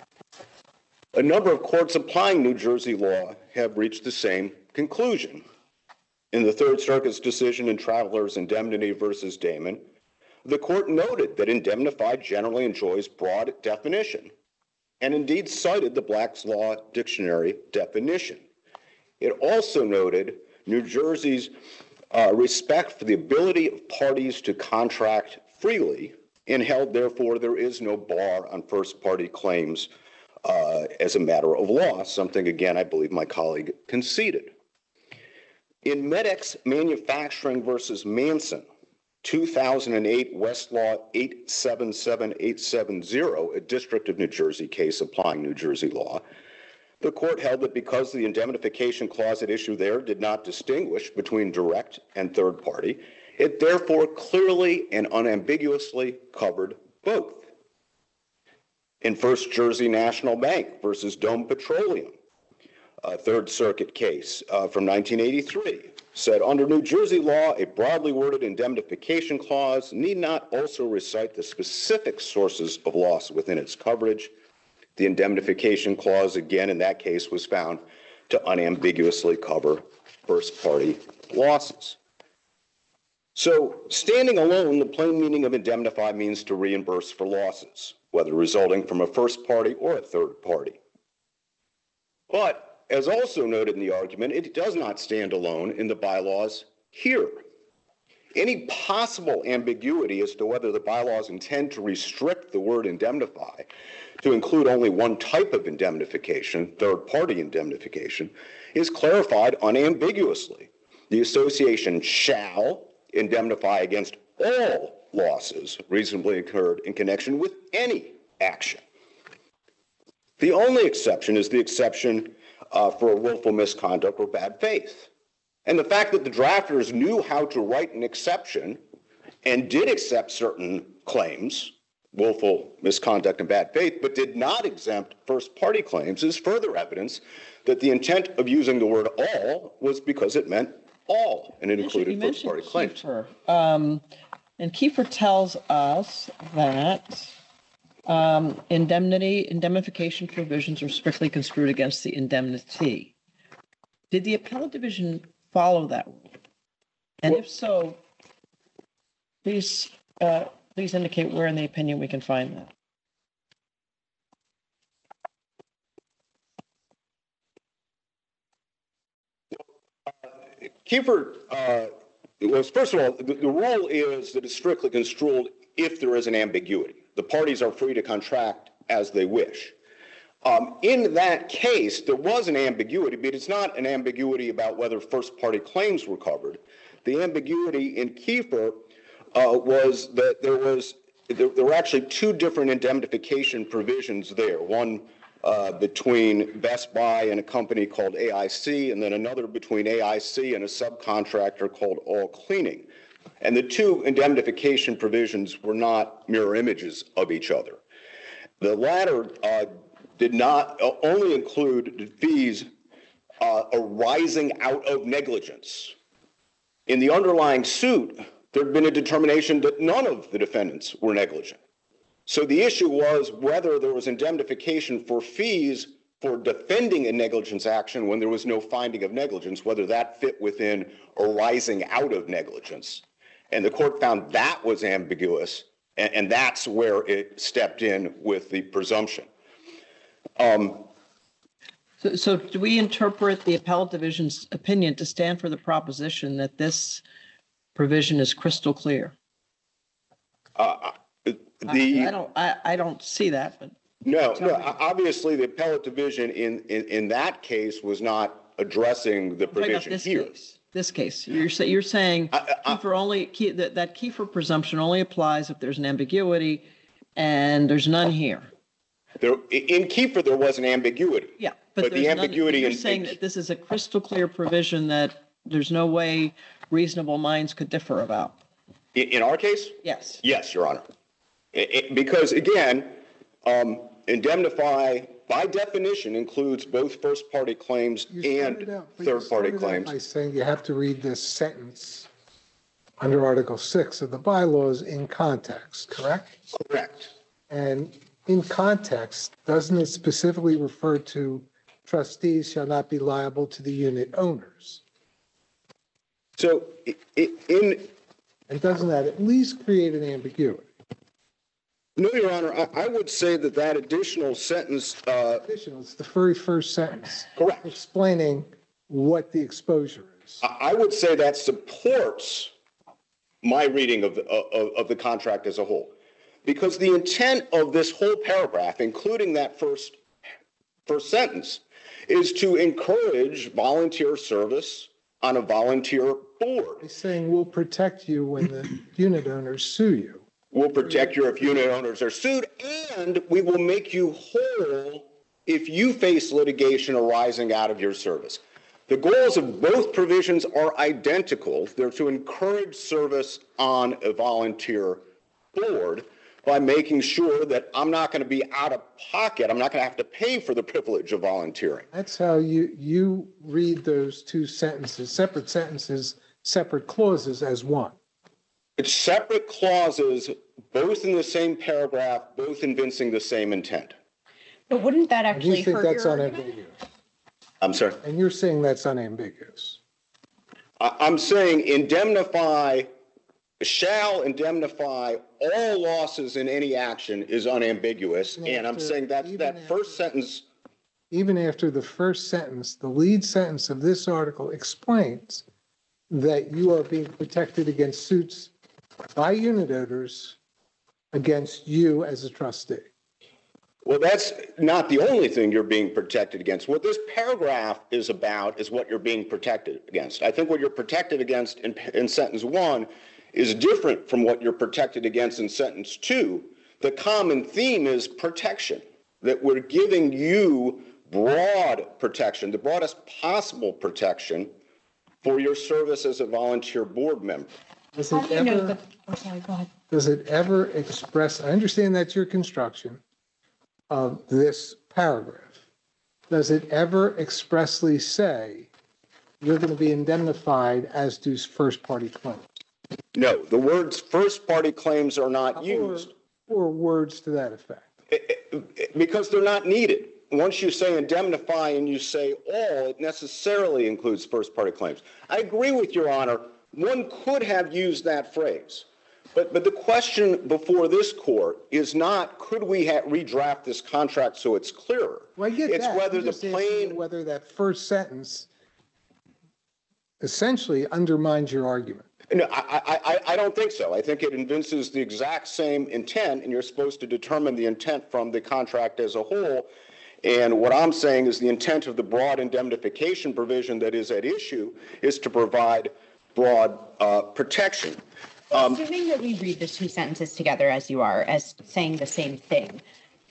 A number of courts applying New Jersey law have reached the same conclusion. In the Third Circuit's decision in Travelers Indemnity versus Damon, the court noted that indemnify generally enjoys broad definition, and indeed cited the Black's Law Dictionary definition. It also noted New Jersey's respect for the ability of parties to contract freely, and held, therefore, there is no bar on first-party claims as a matter of law, something, again, I believe my colleague conceded. In Medex Manufacturing versus Manson, 2008 Westlaw 877870, a District of New Jersey case applying New Jersey law, the court held that because the indemnification clause at issue there did not distinguish between direct and third party, it therefore clearly and unambiguously covered both. In First Jersey National Bank versus Dome Petroleum, a Third Circuit case from 1983, said under New Jersey law, a broadly worded indemnification clause need not also recite the specific sources of loss within its coverage. The indemnification clause, again, in that case, was found to unambiguously cover first-party losses. So, standing alone, the plain meaning of indemnify means to reimburse for losses, whether resulting from a first party or a third party. But, as also noted in the argument, it does not stand alone in the bylaws here. Any possible ambiguity as to whether the bylaws intend to restrict the word indemnify to include only one type of indemnification, third-party indemnification, is clarified unambiguously. The association shall indemnify against all losses reasonably incurred in connection with any action. The only exception is the exception for a willful misconduct or bad faith. And the fact that the drafters knew how to write an exception and did accept certain claims, willful misconduct and bad faith, but did not exempt first-party claims is further evidence that the intent of using the word all was because it meant all, and it included first-party claims. Kiefer. And Kiefer tells us that indemnification provisions are strictly construed against the indemnity. Did the appellate division follow that rule? And if so, please indicate where in the opinion we can find that. Kiefer was, first of all, the rule is that it's strictly construed if there is an ambiguity. The parties are free to contract as they wish. In that case, there was an ambiguity, but it's not an ambiguity about whether first-party claims were covered. The ambiguity in Kiefer was that there were actually two different indemnification provisions there. One between Best Buy and a company called AIC, and then another between AIC and a subcontractor called All Cleaning. And the two indemnification provisions were not mirror images of each other. The latter did not only include fees arising out of negligence. In the underlying suit, there had been a determination that none of the defendants were negligent. So the issue was whether there was indemnification for fees for defending a negligence action when there was no finding of negligence, whether that fit within arising out of negligence. And the court found that was ambiguous, and that's where it stepped in with the presumption. So do we interpret the appellate division's opinion to stand for the proposition that this provision is crystal clear? I don't see that, but No, obviously the appellate division in that case was not addressing the provision here. This case, you're saying that Kiefer presumption only applies if there's an ambiguity, and there's none here. In Kiefer, there was an ambiguity. Yeah, but the ambiguity you're saying that this is a crystal clear provision that there's no way reasonable minds could differ about. In our case? Yes. Yes, Your Honor. Because again, indemnify by definition includes both first-party claims and third-party claims. By saying you have to read this sentence under Article 6 of the bylaws in context, correct? Correct. And in context, doesn't it specifically refer to trustees shall not be liable to the unit owners? So and doesn't that at least create an ambiguity? No, Your Honor, I would say that additional sentence. It's the very first sentence. Correct. Explaining what the exposure is. I would say that supports my reading of the contract as a whole. Because the intent of this whole paragraph, including that first sentence, is to encourage volunteer service on a volunteer board. He's saying we'll protect you when the unit owners sue you. We'll protect you if unit owners are sued, and we will make you whole if you face litigation arising out of your service. The goals of both provisions are identical. They're to encourage service on a volunteer board by making sure that I'm not going to be out of pocket. I'm not going to have to pay for the privilege of volunteering. That's how you read those two sentences, separate clauses as one. It's separate clauses, both in the same paragraph, both evincing the same intent. But wouldn't that actually hurt your that's argument? unambiguous? I'm sorry? And you're saying that's unambiguous? I'm saying shall indemnify all losses in any action is unambiguous. And I'm saying that first sentence. Even after the first sentence, the lead sentence of this article explains that you are being protected against suits by unit owners against you as a trustee. Well, that's not the only thing you're being protected against. What this paragraph is about is what you're being protected against. I think what you're protected against in sentence 1 is different from what you're protected against in sentence 2. The common theme is protection, that we're giving you broad protection, the broadest possible protection for your service as a volunteer board member. Does it ever express, I understand that's your construction of this paragraph. Does it ever expressly say you're going to be indemnified as do first-party claims? No, the words first-party claims are not used. Or words to that effect. Because they're not needed. Once you say indemnify and you say all, it necessarily includes first-party claims. I agree with Your Honor. One could have used that phrase. But the question before this court is not, could we redraft this contract so it's clearer? Well, I get it's that. whether I'm just asking whether that first sentence essentially undermines your argument. No, I don't think so. I think it evinces the exact same intent, and you're supposed to determine the intent from the contract as a whole. And what I'm saying is the intent of the broad indemnification provision that is at issue is to provide broad protection. Assuming that we read the two sentences together as you are, as saying the same thing,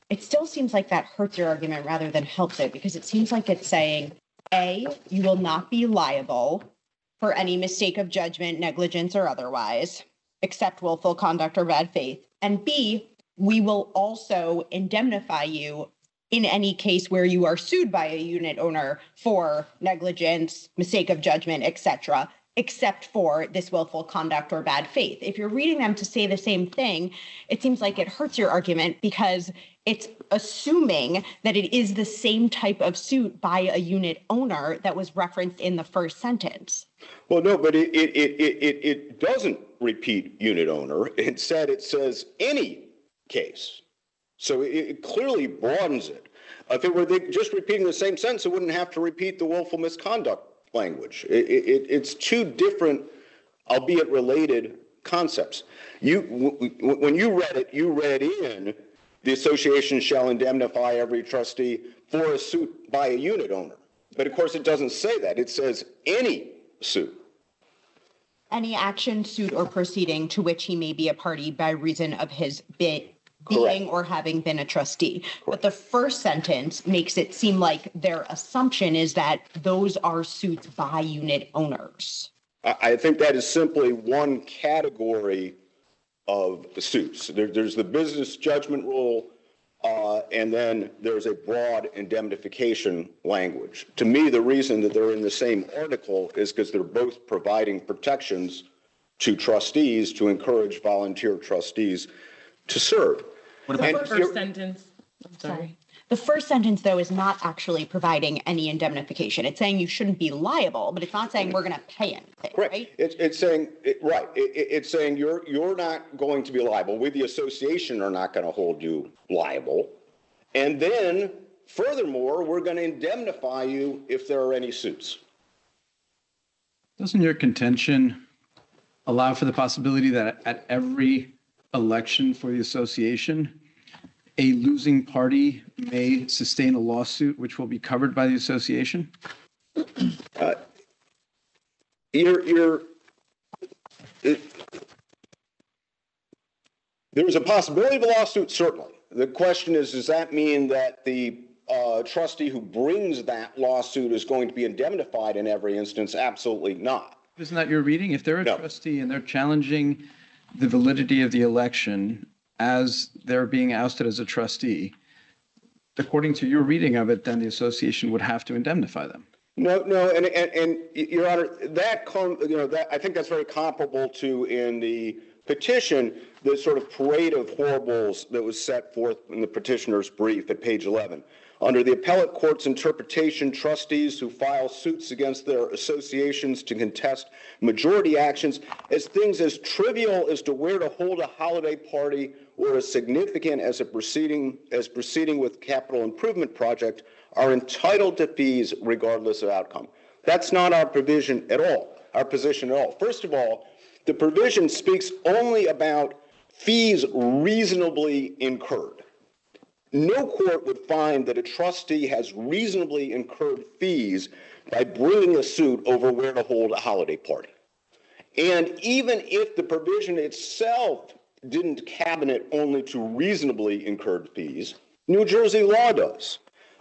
it still seems like that hurts your argument rather than helps it, because it seems like it's saying, A, you will not be liable for any mistake of judgment, negligence, or otherwise, except willful conduct or bad faith. And B, we will also indemnify you in any case where you are sued by a unit owner for negligence, mistake of judgment, etc., except for this willful conduct or bad faith. If you're reading them to say the same thing, it seems like it hurts your argument because it's assuming that it is the same type of suit by a unit owner that was referenced in the first sentence. Well, no, but it doesn't repeat unit owner. Instead, it says any case. So it clearly broadens it. If it were just repeating the same sentence, it wouldn't have to repeat the willful misconduct language. It's two different, albeit related, concepts. When you read it, you read in the association shall indemnify every trustee for a suit by a unit owner. But of course, it doesn't say that. It says any suit. Any action, suit, or proceeding to which he may be a party by reason of his being or having been a trustee. Correct. But the first sentence makes it seem like their assumption is that those are suits by unit owners. I think that is simply one category of the suits. There's the business judgment rule, and then there's a broad indemnification language. To me, the reason that they're in the same article is because they're both providing protections to trustees to encourage volunteer trustees to serve. What about the first sentence? I'm sorry. The first sentence, though, is not actually providing any indemnification. It's saying you shouldn't be liable, but it's not saying we're going to pay anything, correct. Right? It's saying, right. It's saying you're not going to be liable. We, the association, are not going to hold you liable. And then, furthermore, we're going to indemnify you if there are any suits. Doesn't your contention allow for the possibility that at every election for the association, a losing party may sustain a lawsuit which will be covered by the association? There's a possibility of a lawsuit, certainly. The question is, does that mean that the trustee who brings that lawsuit is going to be indemnified in every instance? Absolutely not. Isn't that your reading? If they're a trustee and they're challenging the validity of the election as they're being ousted as a trustee, according to your reading of it, then the association would have to indemnify them. No, and Your Honor, that I think that's very comparable to in the petition, the sort of parade of horribles that was set forth in the petitioner's brief at page 11. Under the appellate court's interpretation, trustees who file suits against their associations to contest majority actions as things as trivial as to where to hold a holiday party or as significant as proceeding with capital improvement project are entitled to fees regardless of outcome. That's not our provision at all, our position at all. First of all, the provision speaks only about fees reasonably incurred. No court would find that a trustee has reasonably incurred fees by bringing a suit over where to hold a holiday party. And even if the provision itself didn't cabinet only to reasonably incurred fees, New Jersey law does.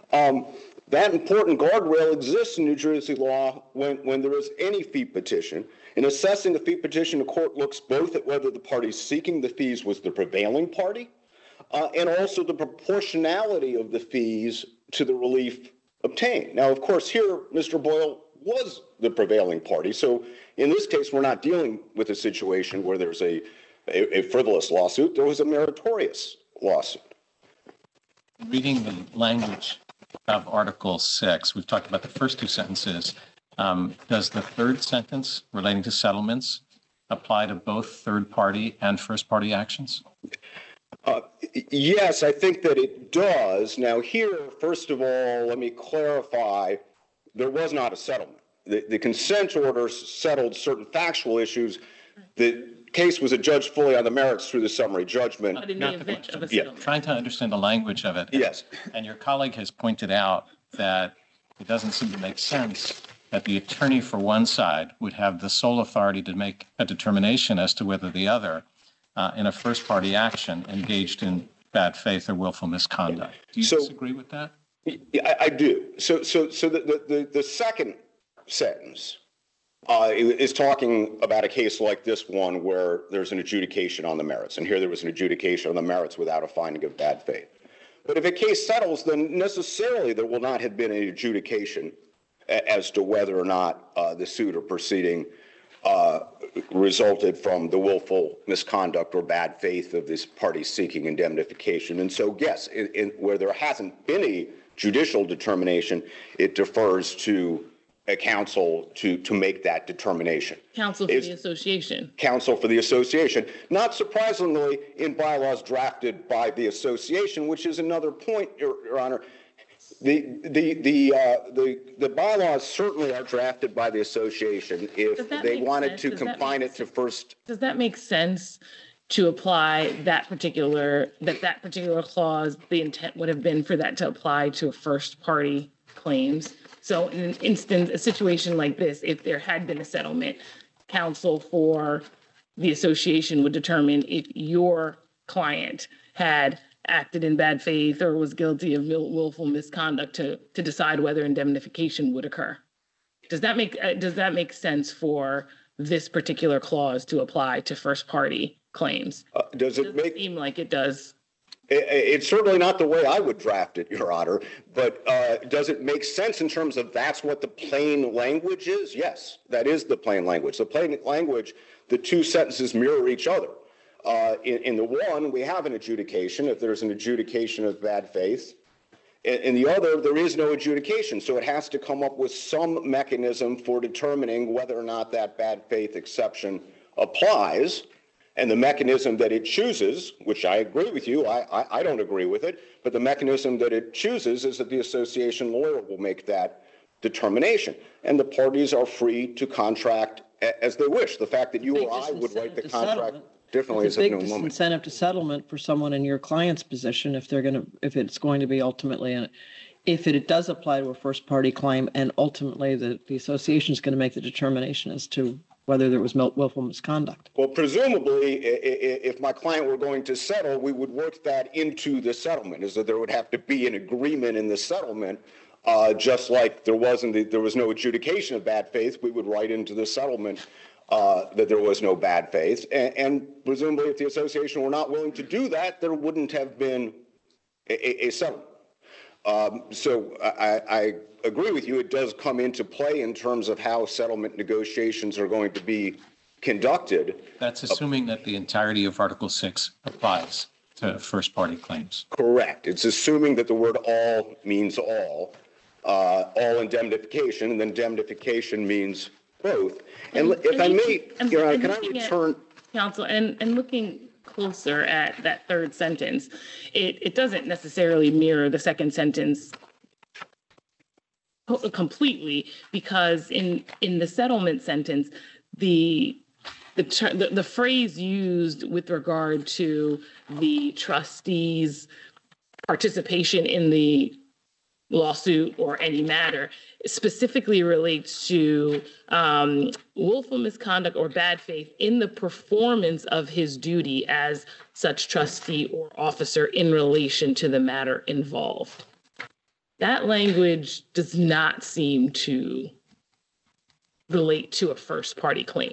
That important guardrail exists in New Jersey law when there is any fee petition. In assessing a fee petition, the court looks both at whether the party seeking the fees was the prevailing party and also the proportionality of the fees to the relief obtained. Now, of course, here, Mr. Boyle was the prevailing party. So in this case, we're not dealing with a situation where there's a frivolous lawsuit. There was a meritorious lawsuit. Reading the language of Article 6, we've talked about the first two sentences. Does the third sentence relating to settlements apply to both third-party and first-party actions? Yes, I think that it does. Now here, first of all, let me clarify, there was not a settlement. The consent order settled certain factual issues. The case was adjudged fully on the merits through the summary judgment. But in the event of a settlement. Trying to understand the language of it. Yes. And your colleague has pointed out that it doesn't seem to make sense that the attorney for one side would have the sole authority to make a determination as to whether the other in a first-party action engaged in bad faith or willful misconduct. Do you So- disagree with that? Yeah, I do. So the second sentence is talking about a case like this one where there's an adjudication on the merits. And here there was an adjudication on the merits without a finding of bad faith. But if a case settles, then necessarily there will not have been an adjudication as to whether or not the suit or proceeding resulted from the willful misconduct or bad faith of this party seeking indemnification. And so, yes, where there hasn't been a judicial determination, it defers to a counsel to make that determination. Counsel for the association. Counsel for the association. Not surprisingly, in bylaws drafted by the association, which is another point, Your Honor. The bylaws certainly are drafted by the association if they wanted to confine it to first. Does that make sense to apply that particular clause? The intent would have been for that to apply to first party claims. So in an instance, a situation like this, if there had been a settlement, counsel for the association would determine if your client had acted in bad faith or was guilty of willful misconduct to decide whether indemnification would occur. Does that make sense for this particular clause to apply to first party claims? Does it seem like it does? It's certainly not the way I would draft it, Your Honor, but does it make sense in terms of that's what the plain language is? Yes, that is the plain language. The plain language, the two sentences mirror each other. In the one, we have an adjudication if there's an adjudication of bad faith. In the other, there is no adjudication, so it has to come up with some mechanism for determining whether or not that bad faith exception applies. And the mechanism that it chooses, which I agree with you, I don't agree with it, but the mechanism that it chooses is that the association lawyer will make that determination. And the parties are free to contract as they wish. The fact that you or I would write the contract differently is of no moment. Big disincentive to settlement for someone in your client's position if it's going to be ultimately, if it does apply to a first party claim and ultimately the association is going to make the determination as to whether there was willful misconduct. Well, presumably, if my client were going to settle, we would work that into the settlement, is that there would have to be an agreement in the settlement, just like there was no adjudication of bad faith, we would write into the settlement that there was no bad faith. And presumably, if the association were not willing to do that, there wouldn't have been a settlement. So I agree with you. It does come into play in terms of how settlement negotiations are going to be conducted. That's assuming that the entirety of Article 6 applies to first party claims. Correct. It's assuming that the word all means all indemnification, and then indemnification means both. And if I may, can I return? Counsel, and looking closer at that third sentence, it doesn't necessarily mirror the second sentence completely, because in the settlement sentence, the phrase used with regard to the trustee's participation in the lawsuit or any matter specifically relates to willful misconduct or bad faith in the performance of his duty as such trustee or officer in relation to the matter involved. That language does not seem to relate to a first party claim.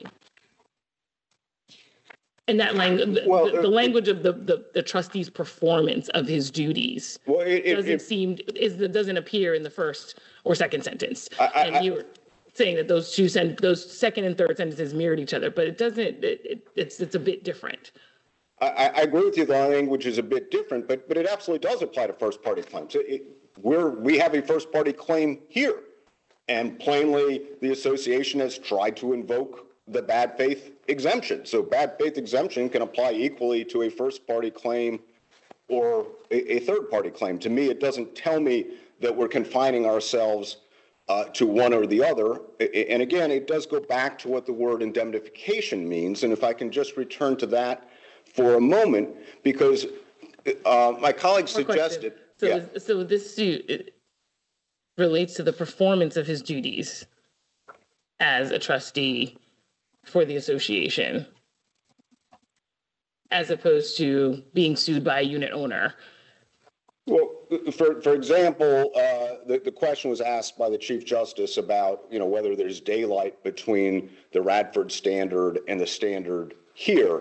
And that language, the language of the trustee's performance of his duties doesn't appear in the first or second sentence. And you were saying that those second and third sentences mirrored each other, but it doesn't. It's a bit different. I agree with you. The language is a bit different, but it absolutely does apply to first party claims. We have a first party claim here, and plainly the association has tried to invoke the bad faith exemption. So bad faith exemption can apply equally to a first party claim or a third party claim. To me, it doesn't tell me that we're confining ourselves to one or the other. And again, it does go back to what the word indemnification means. And if I can just return to that for a moment, because my colleague suggested. So this suit relates to the performance of his duties as a trustee for the association. as opposed to being sued by a unit owner. Well, for example, the question was asked by the Chief Justice about, whether there's daylight between the Radford standard and the standard here.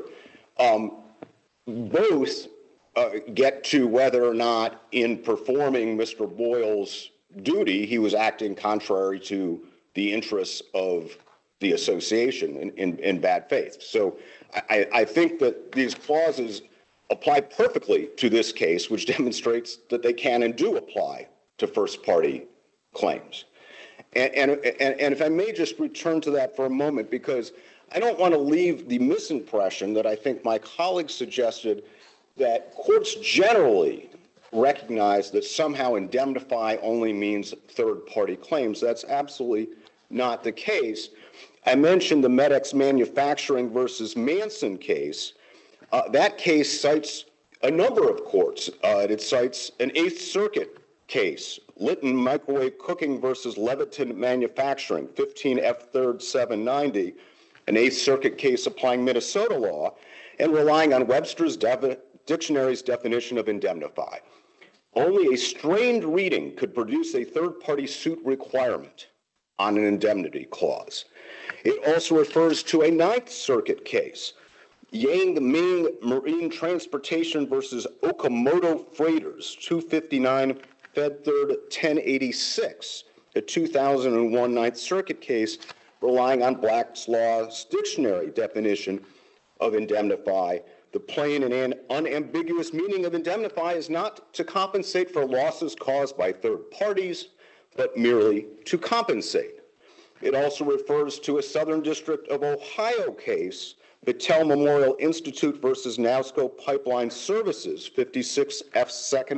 Both get to whether or not in performing Mr. Boyle's duty, he was acting contrary to the interests of the association in bad faith. So I think that these clauses apply perfectly to this case, which demonstrates that they can and do apply to first-party claims. And if I may just return to that for a moment, because I don't want to leave the misimpression that I think my colleagues suggested that courts generally recognize that somehow indemnify only means third-party claims. That's absolutely not the case. I mentioned the Medex Manufacturing versus Manson case. That case cites a number of courts. It cites an Eighth Circuit case, Litton Microwave Cooking versus Leviton Manufacturing, 15 F. 3rd 790, an Eighth Circuit case applying Minnesota law and relying on Webster's Dictionary's definition of indemnify. Only a strained reading could produce a third-party suit requirement on an indemnity clause. It also refers to a Ninth Circuit case, Yang Ming Marine Transportation versus Okamoto Freighters, 259 Fed 3rd 1086, a 2001 Ninth Circuit case relying on Black's Law's dictionary definition of indemnify. The plain and unambiguous meaning of indemnify is not to compensate for losses caused by third parties, but merely to compensate. It also refers to a Southern District of Ohio case, Battelle Memorial Institute versus Nowsco Pipeline Services, 56 F sub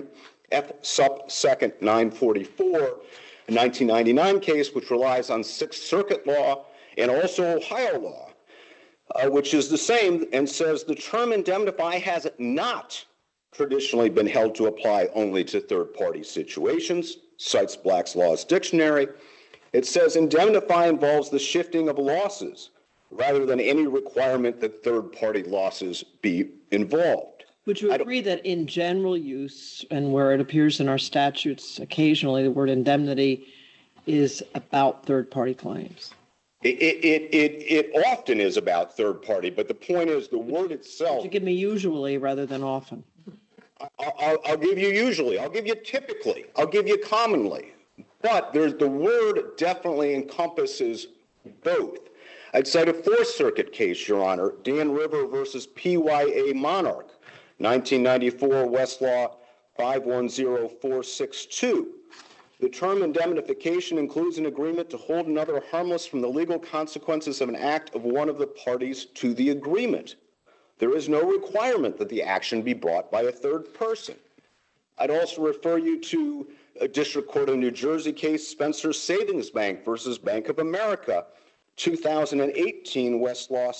2nd 944, a 1999 case which relies on Sixth Circuit law and also Ohio law, which is the same and says the term indemnify has not traditionally been held to apply only to third-party situations, cites Black's Law's dictionary. It says indemnify involves the shifting of losses rather than any requirement that third-party losses be involved. Would you agree that in general use and where it appears in our statutes, occasionally the word indemnity is about third-party claims? It often is about third-party, but the point is the word itself. Would you give me usually rather than often? I'll give you usually. I'll give you typically. I'll give you commonly. But the word definitely encompasses both. I'd cite a Fourth Circuit case, Your Honor, Dan River versus PYA Monarch, 1994 Westlaw 510462. The term indemnification includes an agreement to hold another harmless from the legal consequences of an act of one of the parties to the agreement. There is no requirement that the action be brought by a third person. I'd also refer you to a District Court of New Jersey case, Spencer Savings Bank versus Bank of America, 2018 Westlaw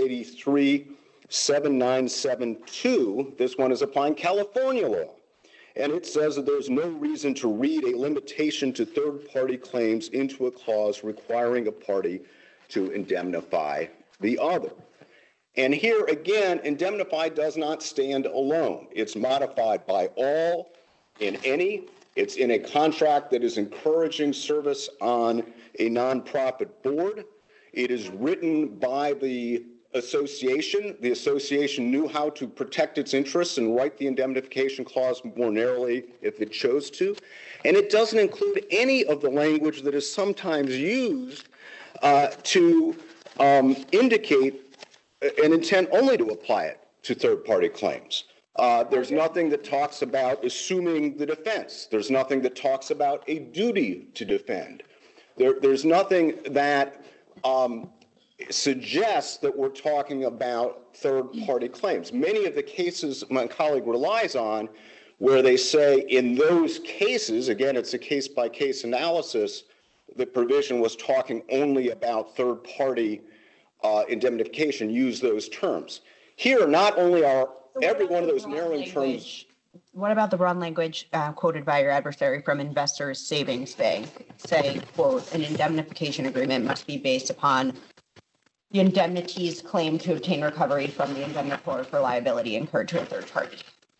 683-7972. This one is applying California law. And it says that there's no reason to read a limitation to third-party claims into a clause requiring a party to indemnify the other. And here, again, indemnify does not stand alone. It's modified by all, in any. It's in a contract that is encouraging service on a nonprofit board. It is written by the association. The association knew how to protect its interests and write the indemnification clause more narrowly if it chose to. And it doesn't include any of the language that is sometimes used to indicate an intent only to apply it to third-party claims. There's nothing that talks about assuming the defense. There's nothing that talks about a duty to defend. There's nothing that suggests that we're talking about third-party claims. Many of the cases my colleague relies on where they say in those cases, again, it's a case-by-case analysis, the provision was talking only about third-party indemnification, use those terms. Here, not only are every one of those narrowing terms. What about the broad language quoted by your adversary from Investors Savings Bank, saying, quote, an indemnification agreement must be based upon the indemnity's claim to obtain recovery from the indemnitor for liability incurred to a third party.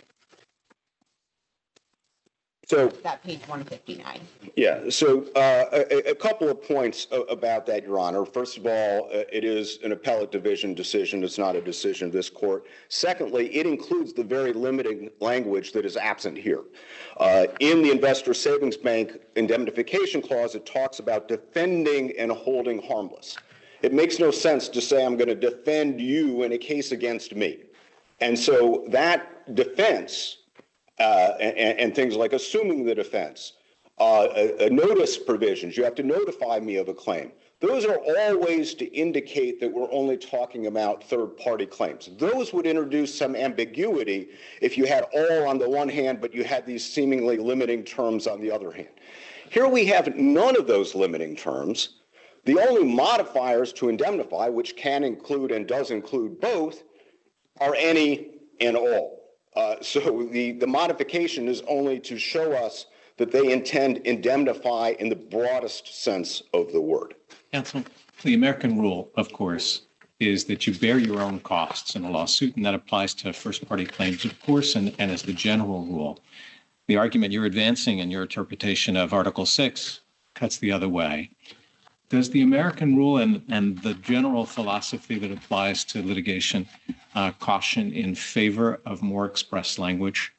So, That page 159. yeah, so a couple of points about that, Your Honor. First of all, it is an appellate division decision. It's not a decision of this court. Secondly, it includes the very limiting language that is absent here. In the Investor Savings Bank indemnification clause, it talks about defending and holding harmless. It makes no sense to say I'm going to defend you in a case against me. And so that defense and things like assuming the defense, notice provisions, you have to notify me of a claim. Those are all ways to indicate that we're only talking about third-party claims. Those would introduce some ambiguity if you had all on the one hand, but you had these seemingly limiting terms on the other hand. Here we have none of those limiting terms. The only modifiers to indemnify, which can include and does include both, are any and all. So the modification is only to show us that they intend indemnify in the broadest sense of the word. Counsel, the American rule, of course, is that you bear your own costs in a lawsuit, and that applies to first-party claims, of course, and as the general rule. The argument you're advancing in your interpretation of Article 6 cuts the other way. Does the American rule and the general philosophy that applies to litigation caution in favor of more express language?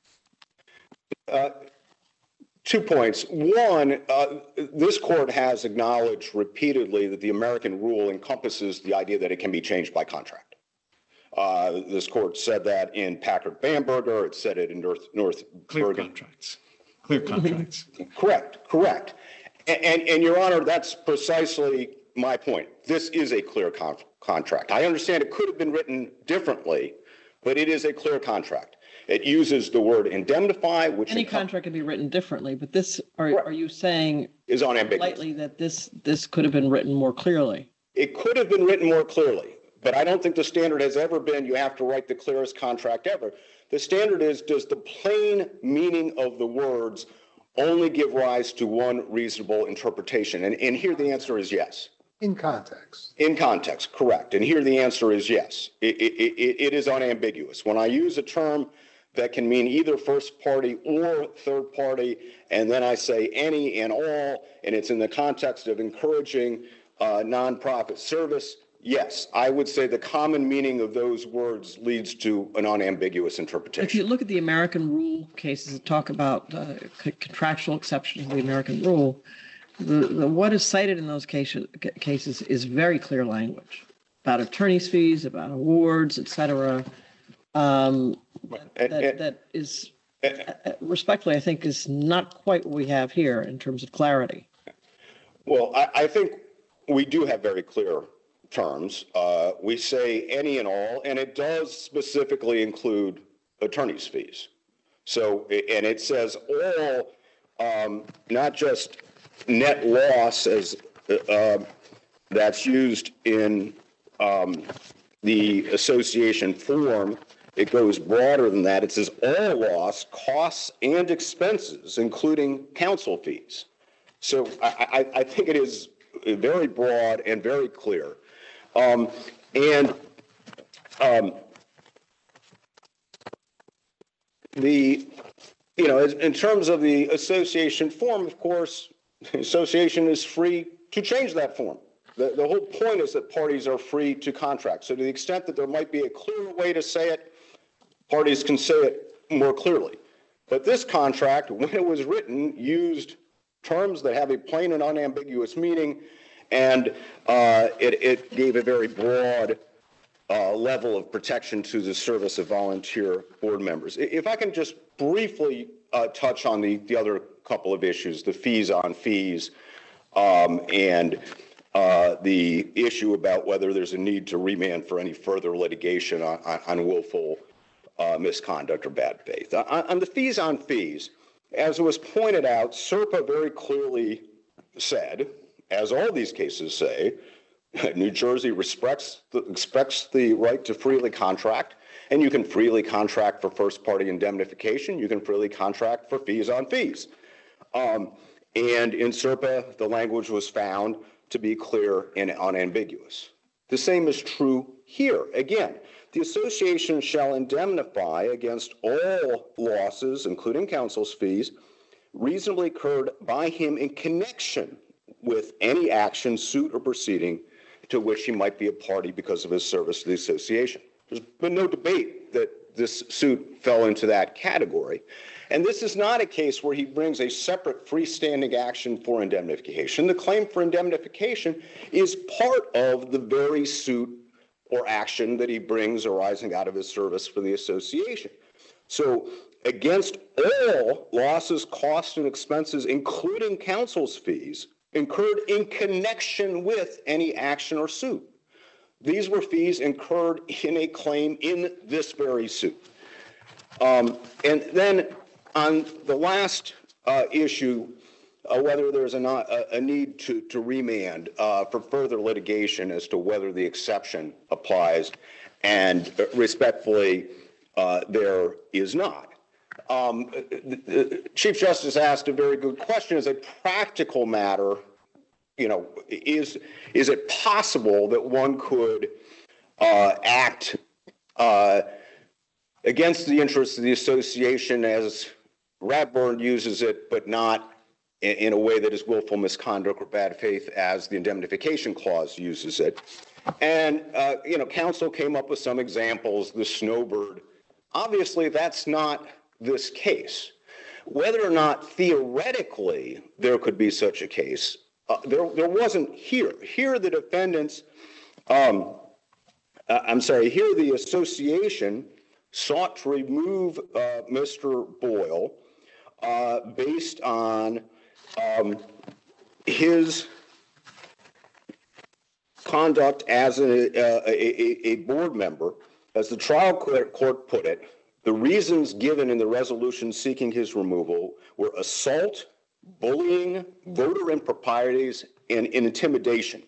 2 points. One, this court has acknowledged repeatedly that the American rule encompasses the idea that it can be changed by contract. This court said that in Packard-Bamberger. It said it in North Clear contracts. Clear contracts. Correct. And Your Honor, that's precisely my point. This is a clear contract. I understand it could have been written differently, but it is a clear contract. It uses the word indemnify, which any contract can be written differently, but this, are you saying is unambiguous. Lightly that this could have been written more clearly? It could have been written more clearly, but I don't think the standard has ever been you have to write the clearest contract ever. The standard is, does the plain meaning of the words only give rise to one reasonable interpretation? And here the answer is yes. In context. In context, correct. And here the answer is yes. It is unambiguous. When I use a term that can mean either first party or third party, and then I say any and all, and it's in the context of encouraging nonprofit service, yes, I would say the common meaning of those words leads to an unambiguous interpretation. If you look at the American rule cases that talk about contractual exceptions to the American rule, the what is cited in those cases is very clear language about attorney's fees, about awards, et cetera. That is, respectfully, I think is not quite what we have here in terms of clarity. Well, I think we do have very clear terms. We say any and all, and it does specifically include attorney's fees. So, and it says all, not just net loss as that's used in the association form. It goes broader than that. It says all loss, costs, and expenses, including counsel fees. So I think it is very broad and very clear. In terms of the association form, of course, the association is free to change that form. The whole point is that parties are free to contract. So to the extent that there might be a clearer way to say it, parties can say it more clearly. But this contract, when it was written, used terms that have a plain and unambiguous meaning, and it gave a very broad level of protection to the service of volunteer board members. If I can just briefly touch on the other couple of issues, the fees on fees, and the issue about whether there's a need to remand for any further litigation on willful misconduct or bad faith. On the fees on fees, as was pointed out, SERPA very clearly said, as all these cases say, New Jersey expects the right to freely contract, and you can freely contract for first-party indemnification. You can freely contract for fees on fees. And in SERPA, the language was found to be clear and unambiguous. The same is true here. Again, the association shall indemnify against all losses, including counsel's fees, reasonably incurred by him in connection with any action, suit, or proceeding to which he might be a party because of his service to the association. There's been no debate that this suit fell into that category. And this is not a case where he brings a separate freestanding action for indemnification. The claim for indemnification is part of the very suit or action that he brings arising out of his service for the association. So against all losses, costs, and expenses, including counsel's fees, incurred in connection with any action or suit. These were fees incurred in a claim in this very suit. And then on the last issue, whether there's a need to remand for further litigation as to whether the exception applies, and respectfully, there is not. The Chief Justice asked a very good question. As a practical matter, is it possible that one could act against the interests of the association, as Radburn uses it, but not in a way that is willful misconduct or bad faith, as the indemnification clause uses it? And, counsel came up with some examples, the snowbird. Obviously, that's not this case. Whether or not theoretically there could be such a case, there wasn't here. Here the defendants, here the association sought to remove Mr. Boyle based on his conduct as a board member. As the trial court put it, the reasons given in the resolution seeking his removal were assault, bullying, voter improprieties, and intimidation.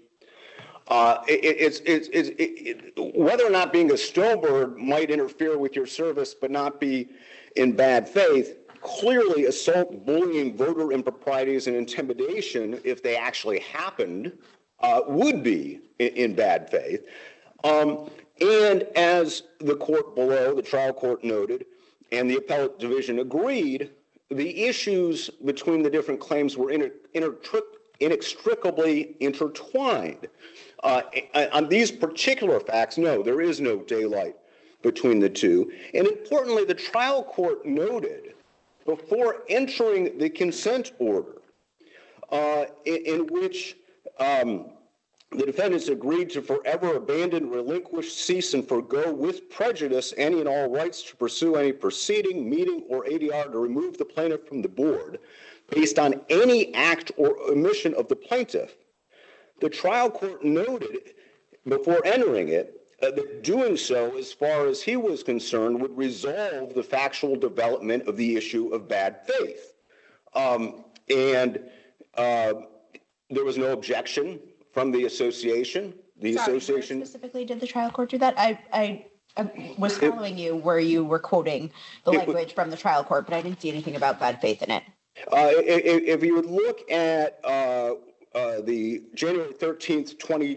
Whether or not being a snowbird might interfere with your service but not be in bad faith, clearly assault, bullying, voter improprieties, and intimidation, if they actually happened, would be in bad faith. And as the court below, the trial court noted, and the appellate division agreed, the issues between the different claims were inextricably intertwined. On these particular facts, no, there is no daylight between the two. And importantly, the trial court noted, before entering the consent order, in which the defendants agreed to forever abandon, relinquish, cease, and forgo with prejudice any and all rights to pursue any proceeding, meeting, or ADR to remove the plaintiff from the board based on any act or omission of the plaintiff. The trial court noted, before entering it, that doing so, as far as he was concerned, would resolve the factual development of the issue of bad faith. There was no objection from the association. The association where specifically did the trial court do that? I was following you where you were quoting the language from the trial court, but I didn't see anything about bad faith in it. If you would look at the January 13th,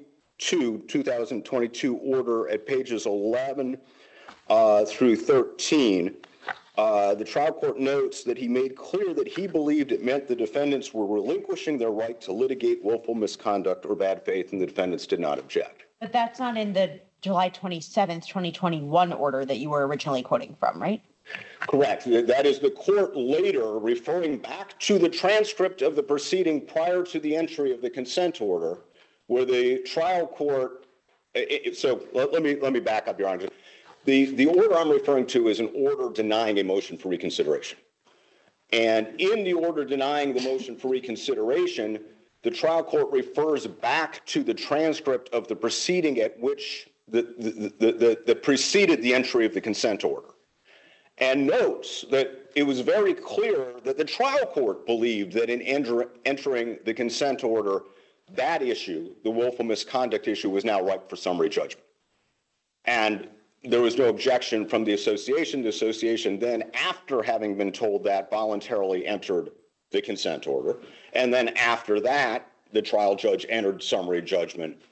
2022 order at pages 11 through 13, the trial court notes that he made clear that he believed it meant the defendants were relinquishing their right to litigate willful misconduct or bad faith, and the defendants did not object. But that's not in the July 27th, 2021 order that you were originally quoting from, right? Correct. That is the court later referring back to the transcript of the proceeding prior to the entry of the consent order, where the trial court. So let me back up, Your Honor. The order I'm referring to is an order denying a motion for reconsideration. And in the order denying the motion for reconsideration, the trial court refers back to the transcript of the proceeding at which that preceded the entry of the consent order, and notes that it was very clear that the trial court believed that in entering the consent order, that issue, the willful misconduct issue, was now ripe for summary judgment. And there was no objection from the association. The association then, after having been told that, voluntarily entered the consent order. And then after that, the trial judge entered summary judgment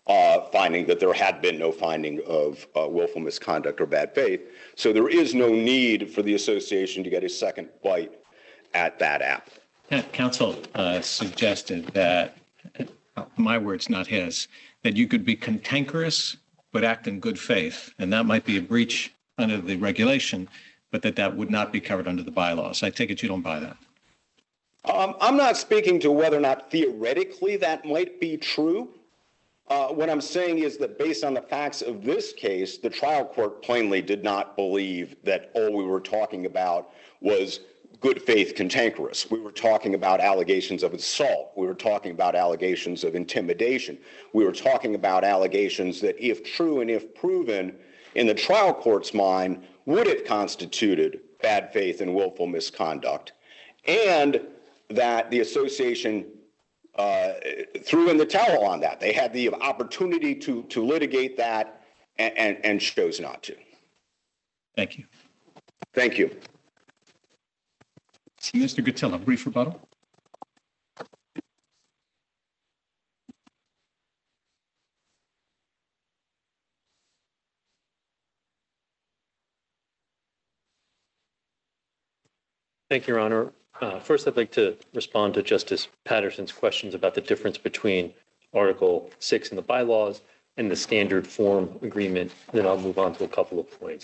finding that there had been no finding of willful misconduct or bad faith. So there is no need for the association to get a second bite at that apple. Counsel suggested that, my words, not his, that you could be cantankerous but act in good faith, and that might be a breach under the regulation, but that would not be covered under the bylaws. I take it you don't buy that. I'm not speaking to whether or not theoretically that might be true. What I'm saying is that based on the facts of this case, the trial court plainly did not believe that all we were talking about was good faith cantankerous. We were talking about allegations of assault. We were talking about allegations of intimidation. We were talking about allegations that, if true and if proven, in the trial court's mind, would have constituted bad faith and willful misconduct, and that the association threw in the towel on that. They had the opportunity to litigate that and chose not to. Thank you. Thank you. Mr. Gutilla, brief rebuttal. Thank you, Your Honor. First, I'd like to respond to Justice Patterson's questions about the difference between Article 6 in the bylaws and the standard form agreement. Then I'll move on to a couple of points.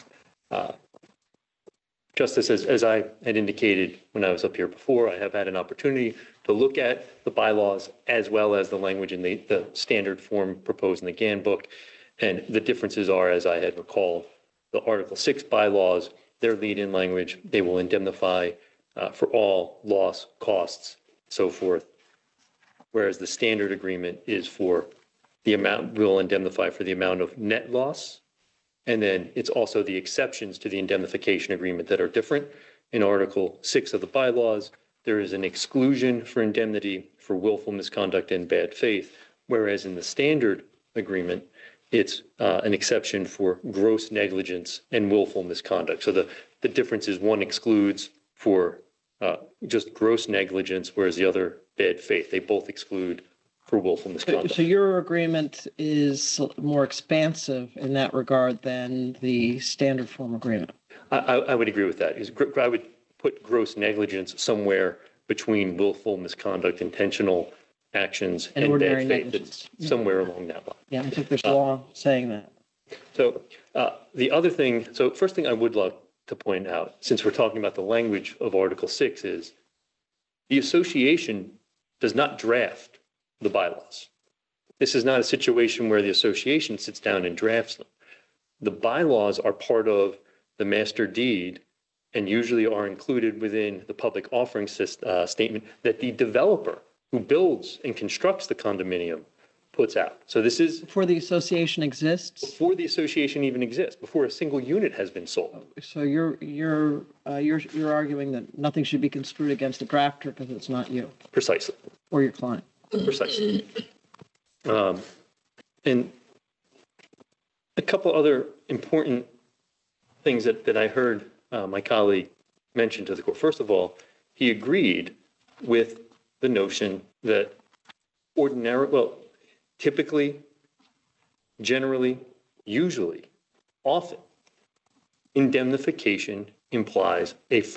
Justice, as I had indicated when I was up here before, I have had an opportunity to look at the bylaws as well as the language in the standard form proposed in the Gann book. And the differences are, as I had recalled, the Article 6 bylaws, their lead-in language, they will indemnify for all loss, costs, so forth. Whereas the standard agreement is for the amount, will indemnify for the amount of net loss. And then it's also the exceptions to the indemnification agreement that are different. In Article 6 of the bylaws, there is an exclusion for indemnity for willful misconduct and bad faith, whereas in the standard agreement, it's an exception for gross negligence and willful misconduct. So the difference is one excludes for just gross negligence, whereas the other bad faith. They both exclude for willful misconduct. So your agreement is more expansive in that regard than the standard form agreement? I would agree with that. I would put gross negligence somewhere between willful misconduct, intentional actions, and ordinary bad faith. negligence. It's somewhere along that line. Yeah, I think there's law saying that. So the other thing, so first thing I would love to point out, since we're talking about the language of Article 6, is the association does not draft the bylaws. This is not a situation where the association sits down and drafts them. The bylaws are part of the master deed and usually are included within the public offering statement that the developer who builds and constructs the condominium puts out. So this is Before the association exists? before the association even exists, before a single unit has been sold. So you're arguing that nothing should be construed against the drafter because it's not you Precisely. or your client? Precisely. And a couple other important things that I heard my colleague mention to the court. First of all, he agreed with the notion that typically, generally, usually, often, indemnification applies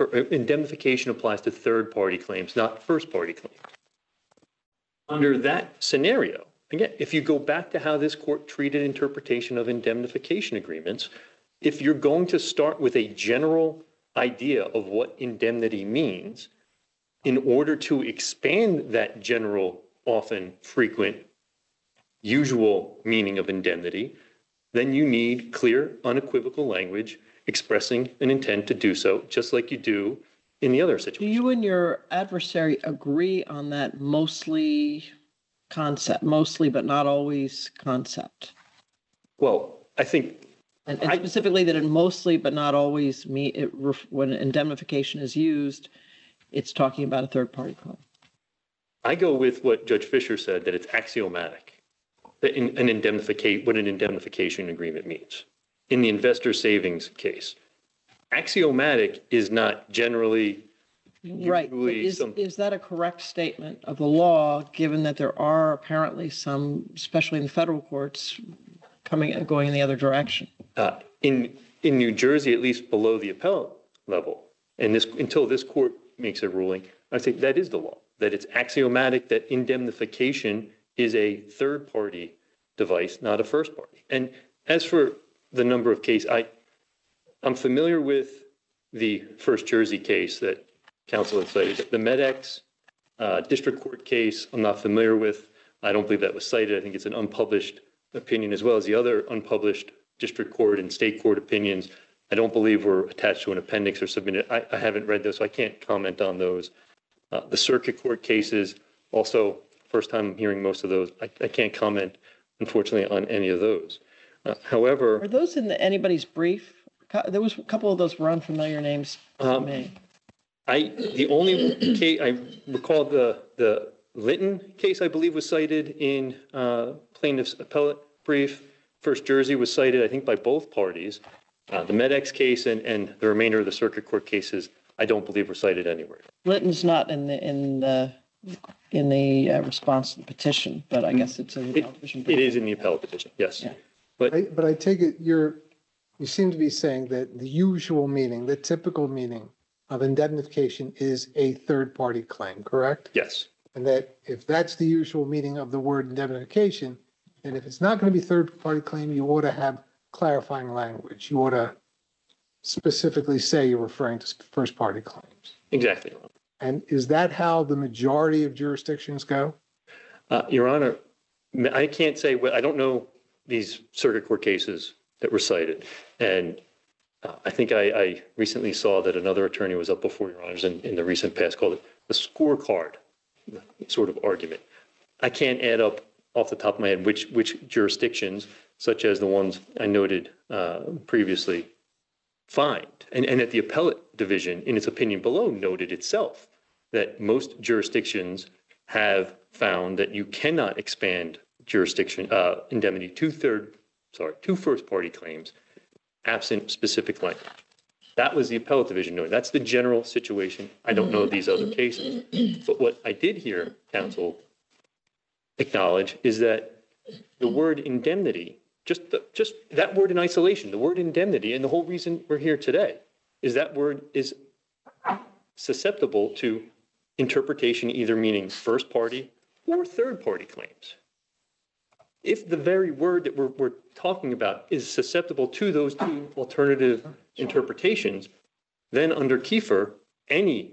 to third-party claims, not first-party claims. Under that scenario, again, if you go back to how this court treated interpretation of indemnification agreements, if you're going to start with a general idea of what indemnity means, in order to expand that general, often frequent, usual meaning of indemnity, then you need clear, unequivocal language expressing an intent to do so, just like you do in the other situation. Do you and your adversary agree on that mostly but not always concept? Well, I think... And specifically that it mostly but not always when indemnification is used, it's talking about a third-party claim. I go with what Judge Fisher said, that it's axiomatic, that what an indemnification agreement means. In the investor savings case, axiomatic is not generally Right. But usually is that a correct statement of the law, given that there are apparently some, especially in the federal courts, going in the other direction? in New Jersey, at least below the appellate level, and until this court makes a ruling, I think that is the law, that it's axiomatic that indemnification is a third party device, not a first party. And as for the number of cases, I'm familiar with the First Jersey case that counsel had cited. The MedX district court case, I'm not familiar with. I don't believe that was cited. I think it's an unpublished opinion, as well as the other unpublished district court and state court opinions. I don't believe were attached to an appendix or submitted. I haven't read those, so I can't comment on those. The circuit court cases, also first time I'm hearing most of those. I can't comment, unfortunately, on any of those. However, Are those in anybody's brief? There was a couple of those were unfamiliar names to me. the only case I recall, the Litton case, I believe, was cited in plaintiff's appellate brief. First Jersey was cited, I think, by both parties. The MedX case and the remainder of the circuit court cases, I don't believe were cited anywhere. Litton's not in the response to the petition, but I guess it's in the television. It is in the appellate petition, yes. Yeah. But I take it you seem to be saying that the usual meaning, the typical meaning of indemnification is a third-party claim, correct? Yes. And that if that's the usual meaning of the word indemnification, then if it's not going to be third-party claim, you ought to have clarifying language. You ought to specifically say you're referring to first-party claims. Exactly. And is that how the majority of jurisdictions go? Your Honor, I can't say, I don't know these circuit court cases that were cited. And I think I recently saw that another attorney was up before Your Honors in the recent past, called it the scorecard sort of argument. I can't add up off the top of my head which jurisdictions, such as the ones I noted previously, find. And at the appellate division, in its opinion below, noted itself that most jurisdictions have found that you cannot expand jurisdiction indemnity to first-party claims absent specific language. That was the appellate division noting. That's the general situation. I don't know these other cases. But what I did hear counsel acknowledge is that the word indemnity, just that word in isolation, the word indemnity, and the whole reason we're here today is that word is susceptible to interpretation, either meaning first party or third party claims. If the very word that we're talking about is susceptible to those two alternative interpretations, then under Kiefer, any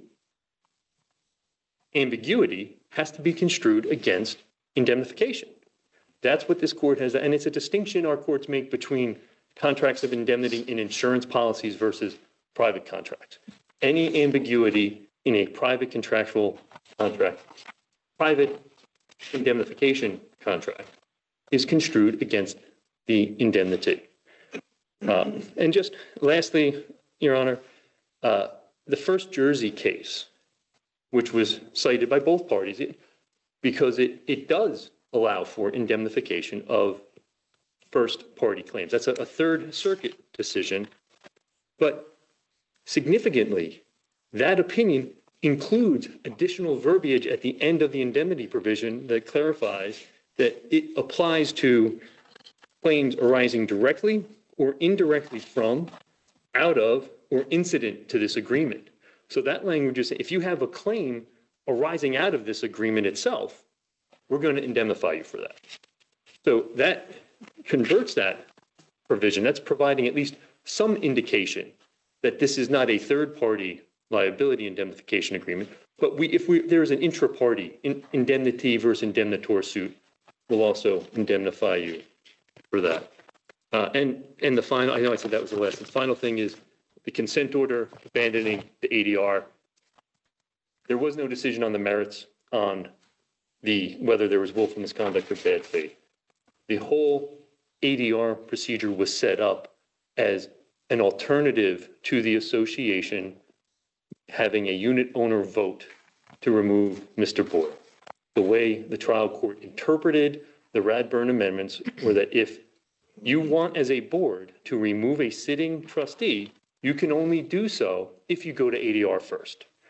ambiguity has to be construed against indemnification. That's what this court has, and it's a distinction our courts make between contracts of indemnity in insurance policies versus private contracts. Any ambiguity in a private contractual contract, private indemnification contract, is construed against the indemnity. And just lastly, Your Honor, the First Jersey case, which was cited by both parties, because it does allow for indemnification of first-party claims. That's a Third Circuit decision. But significantly, that opinion includes additional verbiage at the end of the indemnity provision that clarifies that it applies to claims arising directly or indirectly from, out of, or incident to this agreement. So that language is, if you have a claim arising out of this agreement itself, we're going to indemnify you for that. So that converts that provision. That's providing at least some indication that this is not a third-party liability indemnification agreement. But if there is an intra-party indemnity versus indemnitor suit, we'll also indemnify you for that. And the final, I know I said that was the last. The final thing is the consent order abandoning the ADR. There was no decision on the merits on whether there was willful misconduct or bad faith. The whole ADR procedure was set up as an alternative to the association having a unit owner vote to remove Mr. Boyle. The way the trial court interpreted the Radburn amendments were that if you want as a board to remove a sitting trustee, you can only do so if you go to ADR first.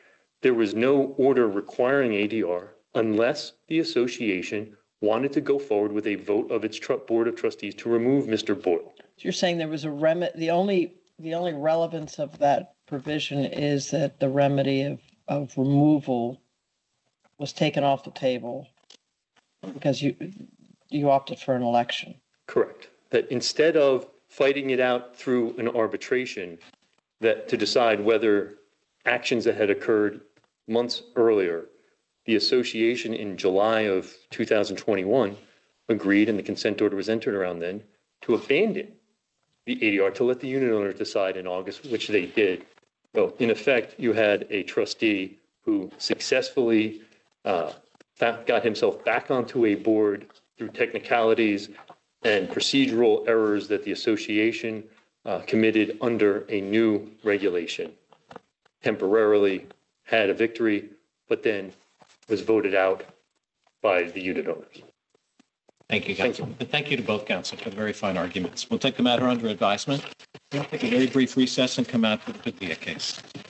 there was no order requiring ADR unless the association wanted to go forward with a vote of its board of trustees to remove Mr. Boyle. So you're saying there was a the only relevance of that provision is that the remedy of removal was taken off the table because you opted for an election. Correct. That instead of fighting it out through an arbitration, that to decide whether actions that had occurred months earlier, the association in July of 2021 agreed, and the consent order was entered around then, to abandon the ADR, to let the unit owners decide in August, which they did. So in effect, you had a trustee who successfully got himself back onto a board through technicalities and procedural errors that the association committed under a new regulation, temporarily had a victory, but then was voted out by the unit owners. Thank you, counsel. And thank you to both counsel for the very fine arguments. We'll take the matter under advisement. We'll take a very brief recess and come out with the Padilla case.